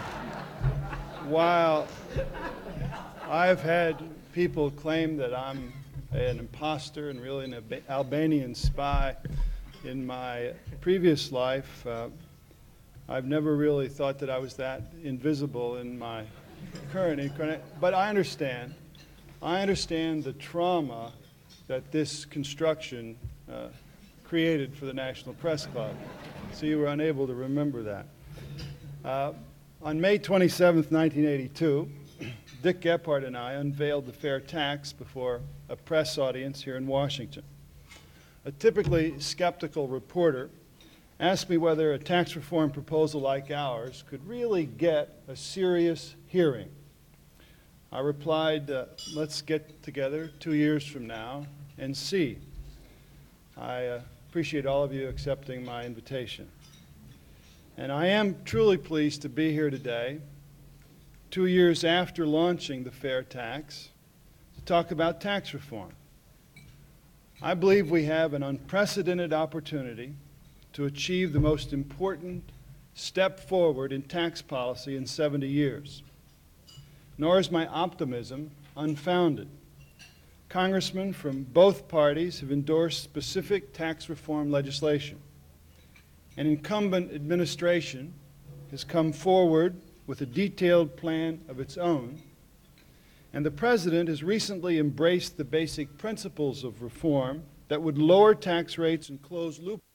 while I've had people claim that I'm an imposter and really an Albanian spy in my previous life, I've never really thought that I was that invisible in my current incarnate. But I understand the trauma that this construction created for the National Press Club. So you were unable to remember that. On May 27th, 1982, Dick Gephardt and I unveiled the fair tax before a press audience here in Washington. A typically skeptical reporter asked me whether a tax reform proposal like ours could really get a serious hearing. I replied, let's get together 2 years from now and see. I appreciate all of you accepting my invitation. And I am truly pleased to be here today, 2 years after launching the fair tax, to talk about tax reform. I believe we have an unprecedented opportunity to achieve the most important step forward in tax policy in 70 years. Nor is my optimism unfounded. Congressmen from both parties have endorsed specific tax reform legislation. An incumbent administration has come forward with a detailed plan of its own, and the President has recently embraced the basic principles of reform that would lower tax rates and close loopholes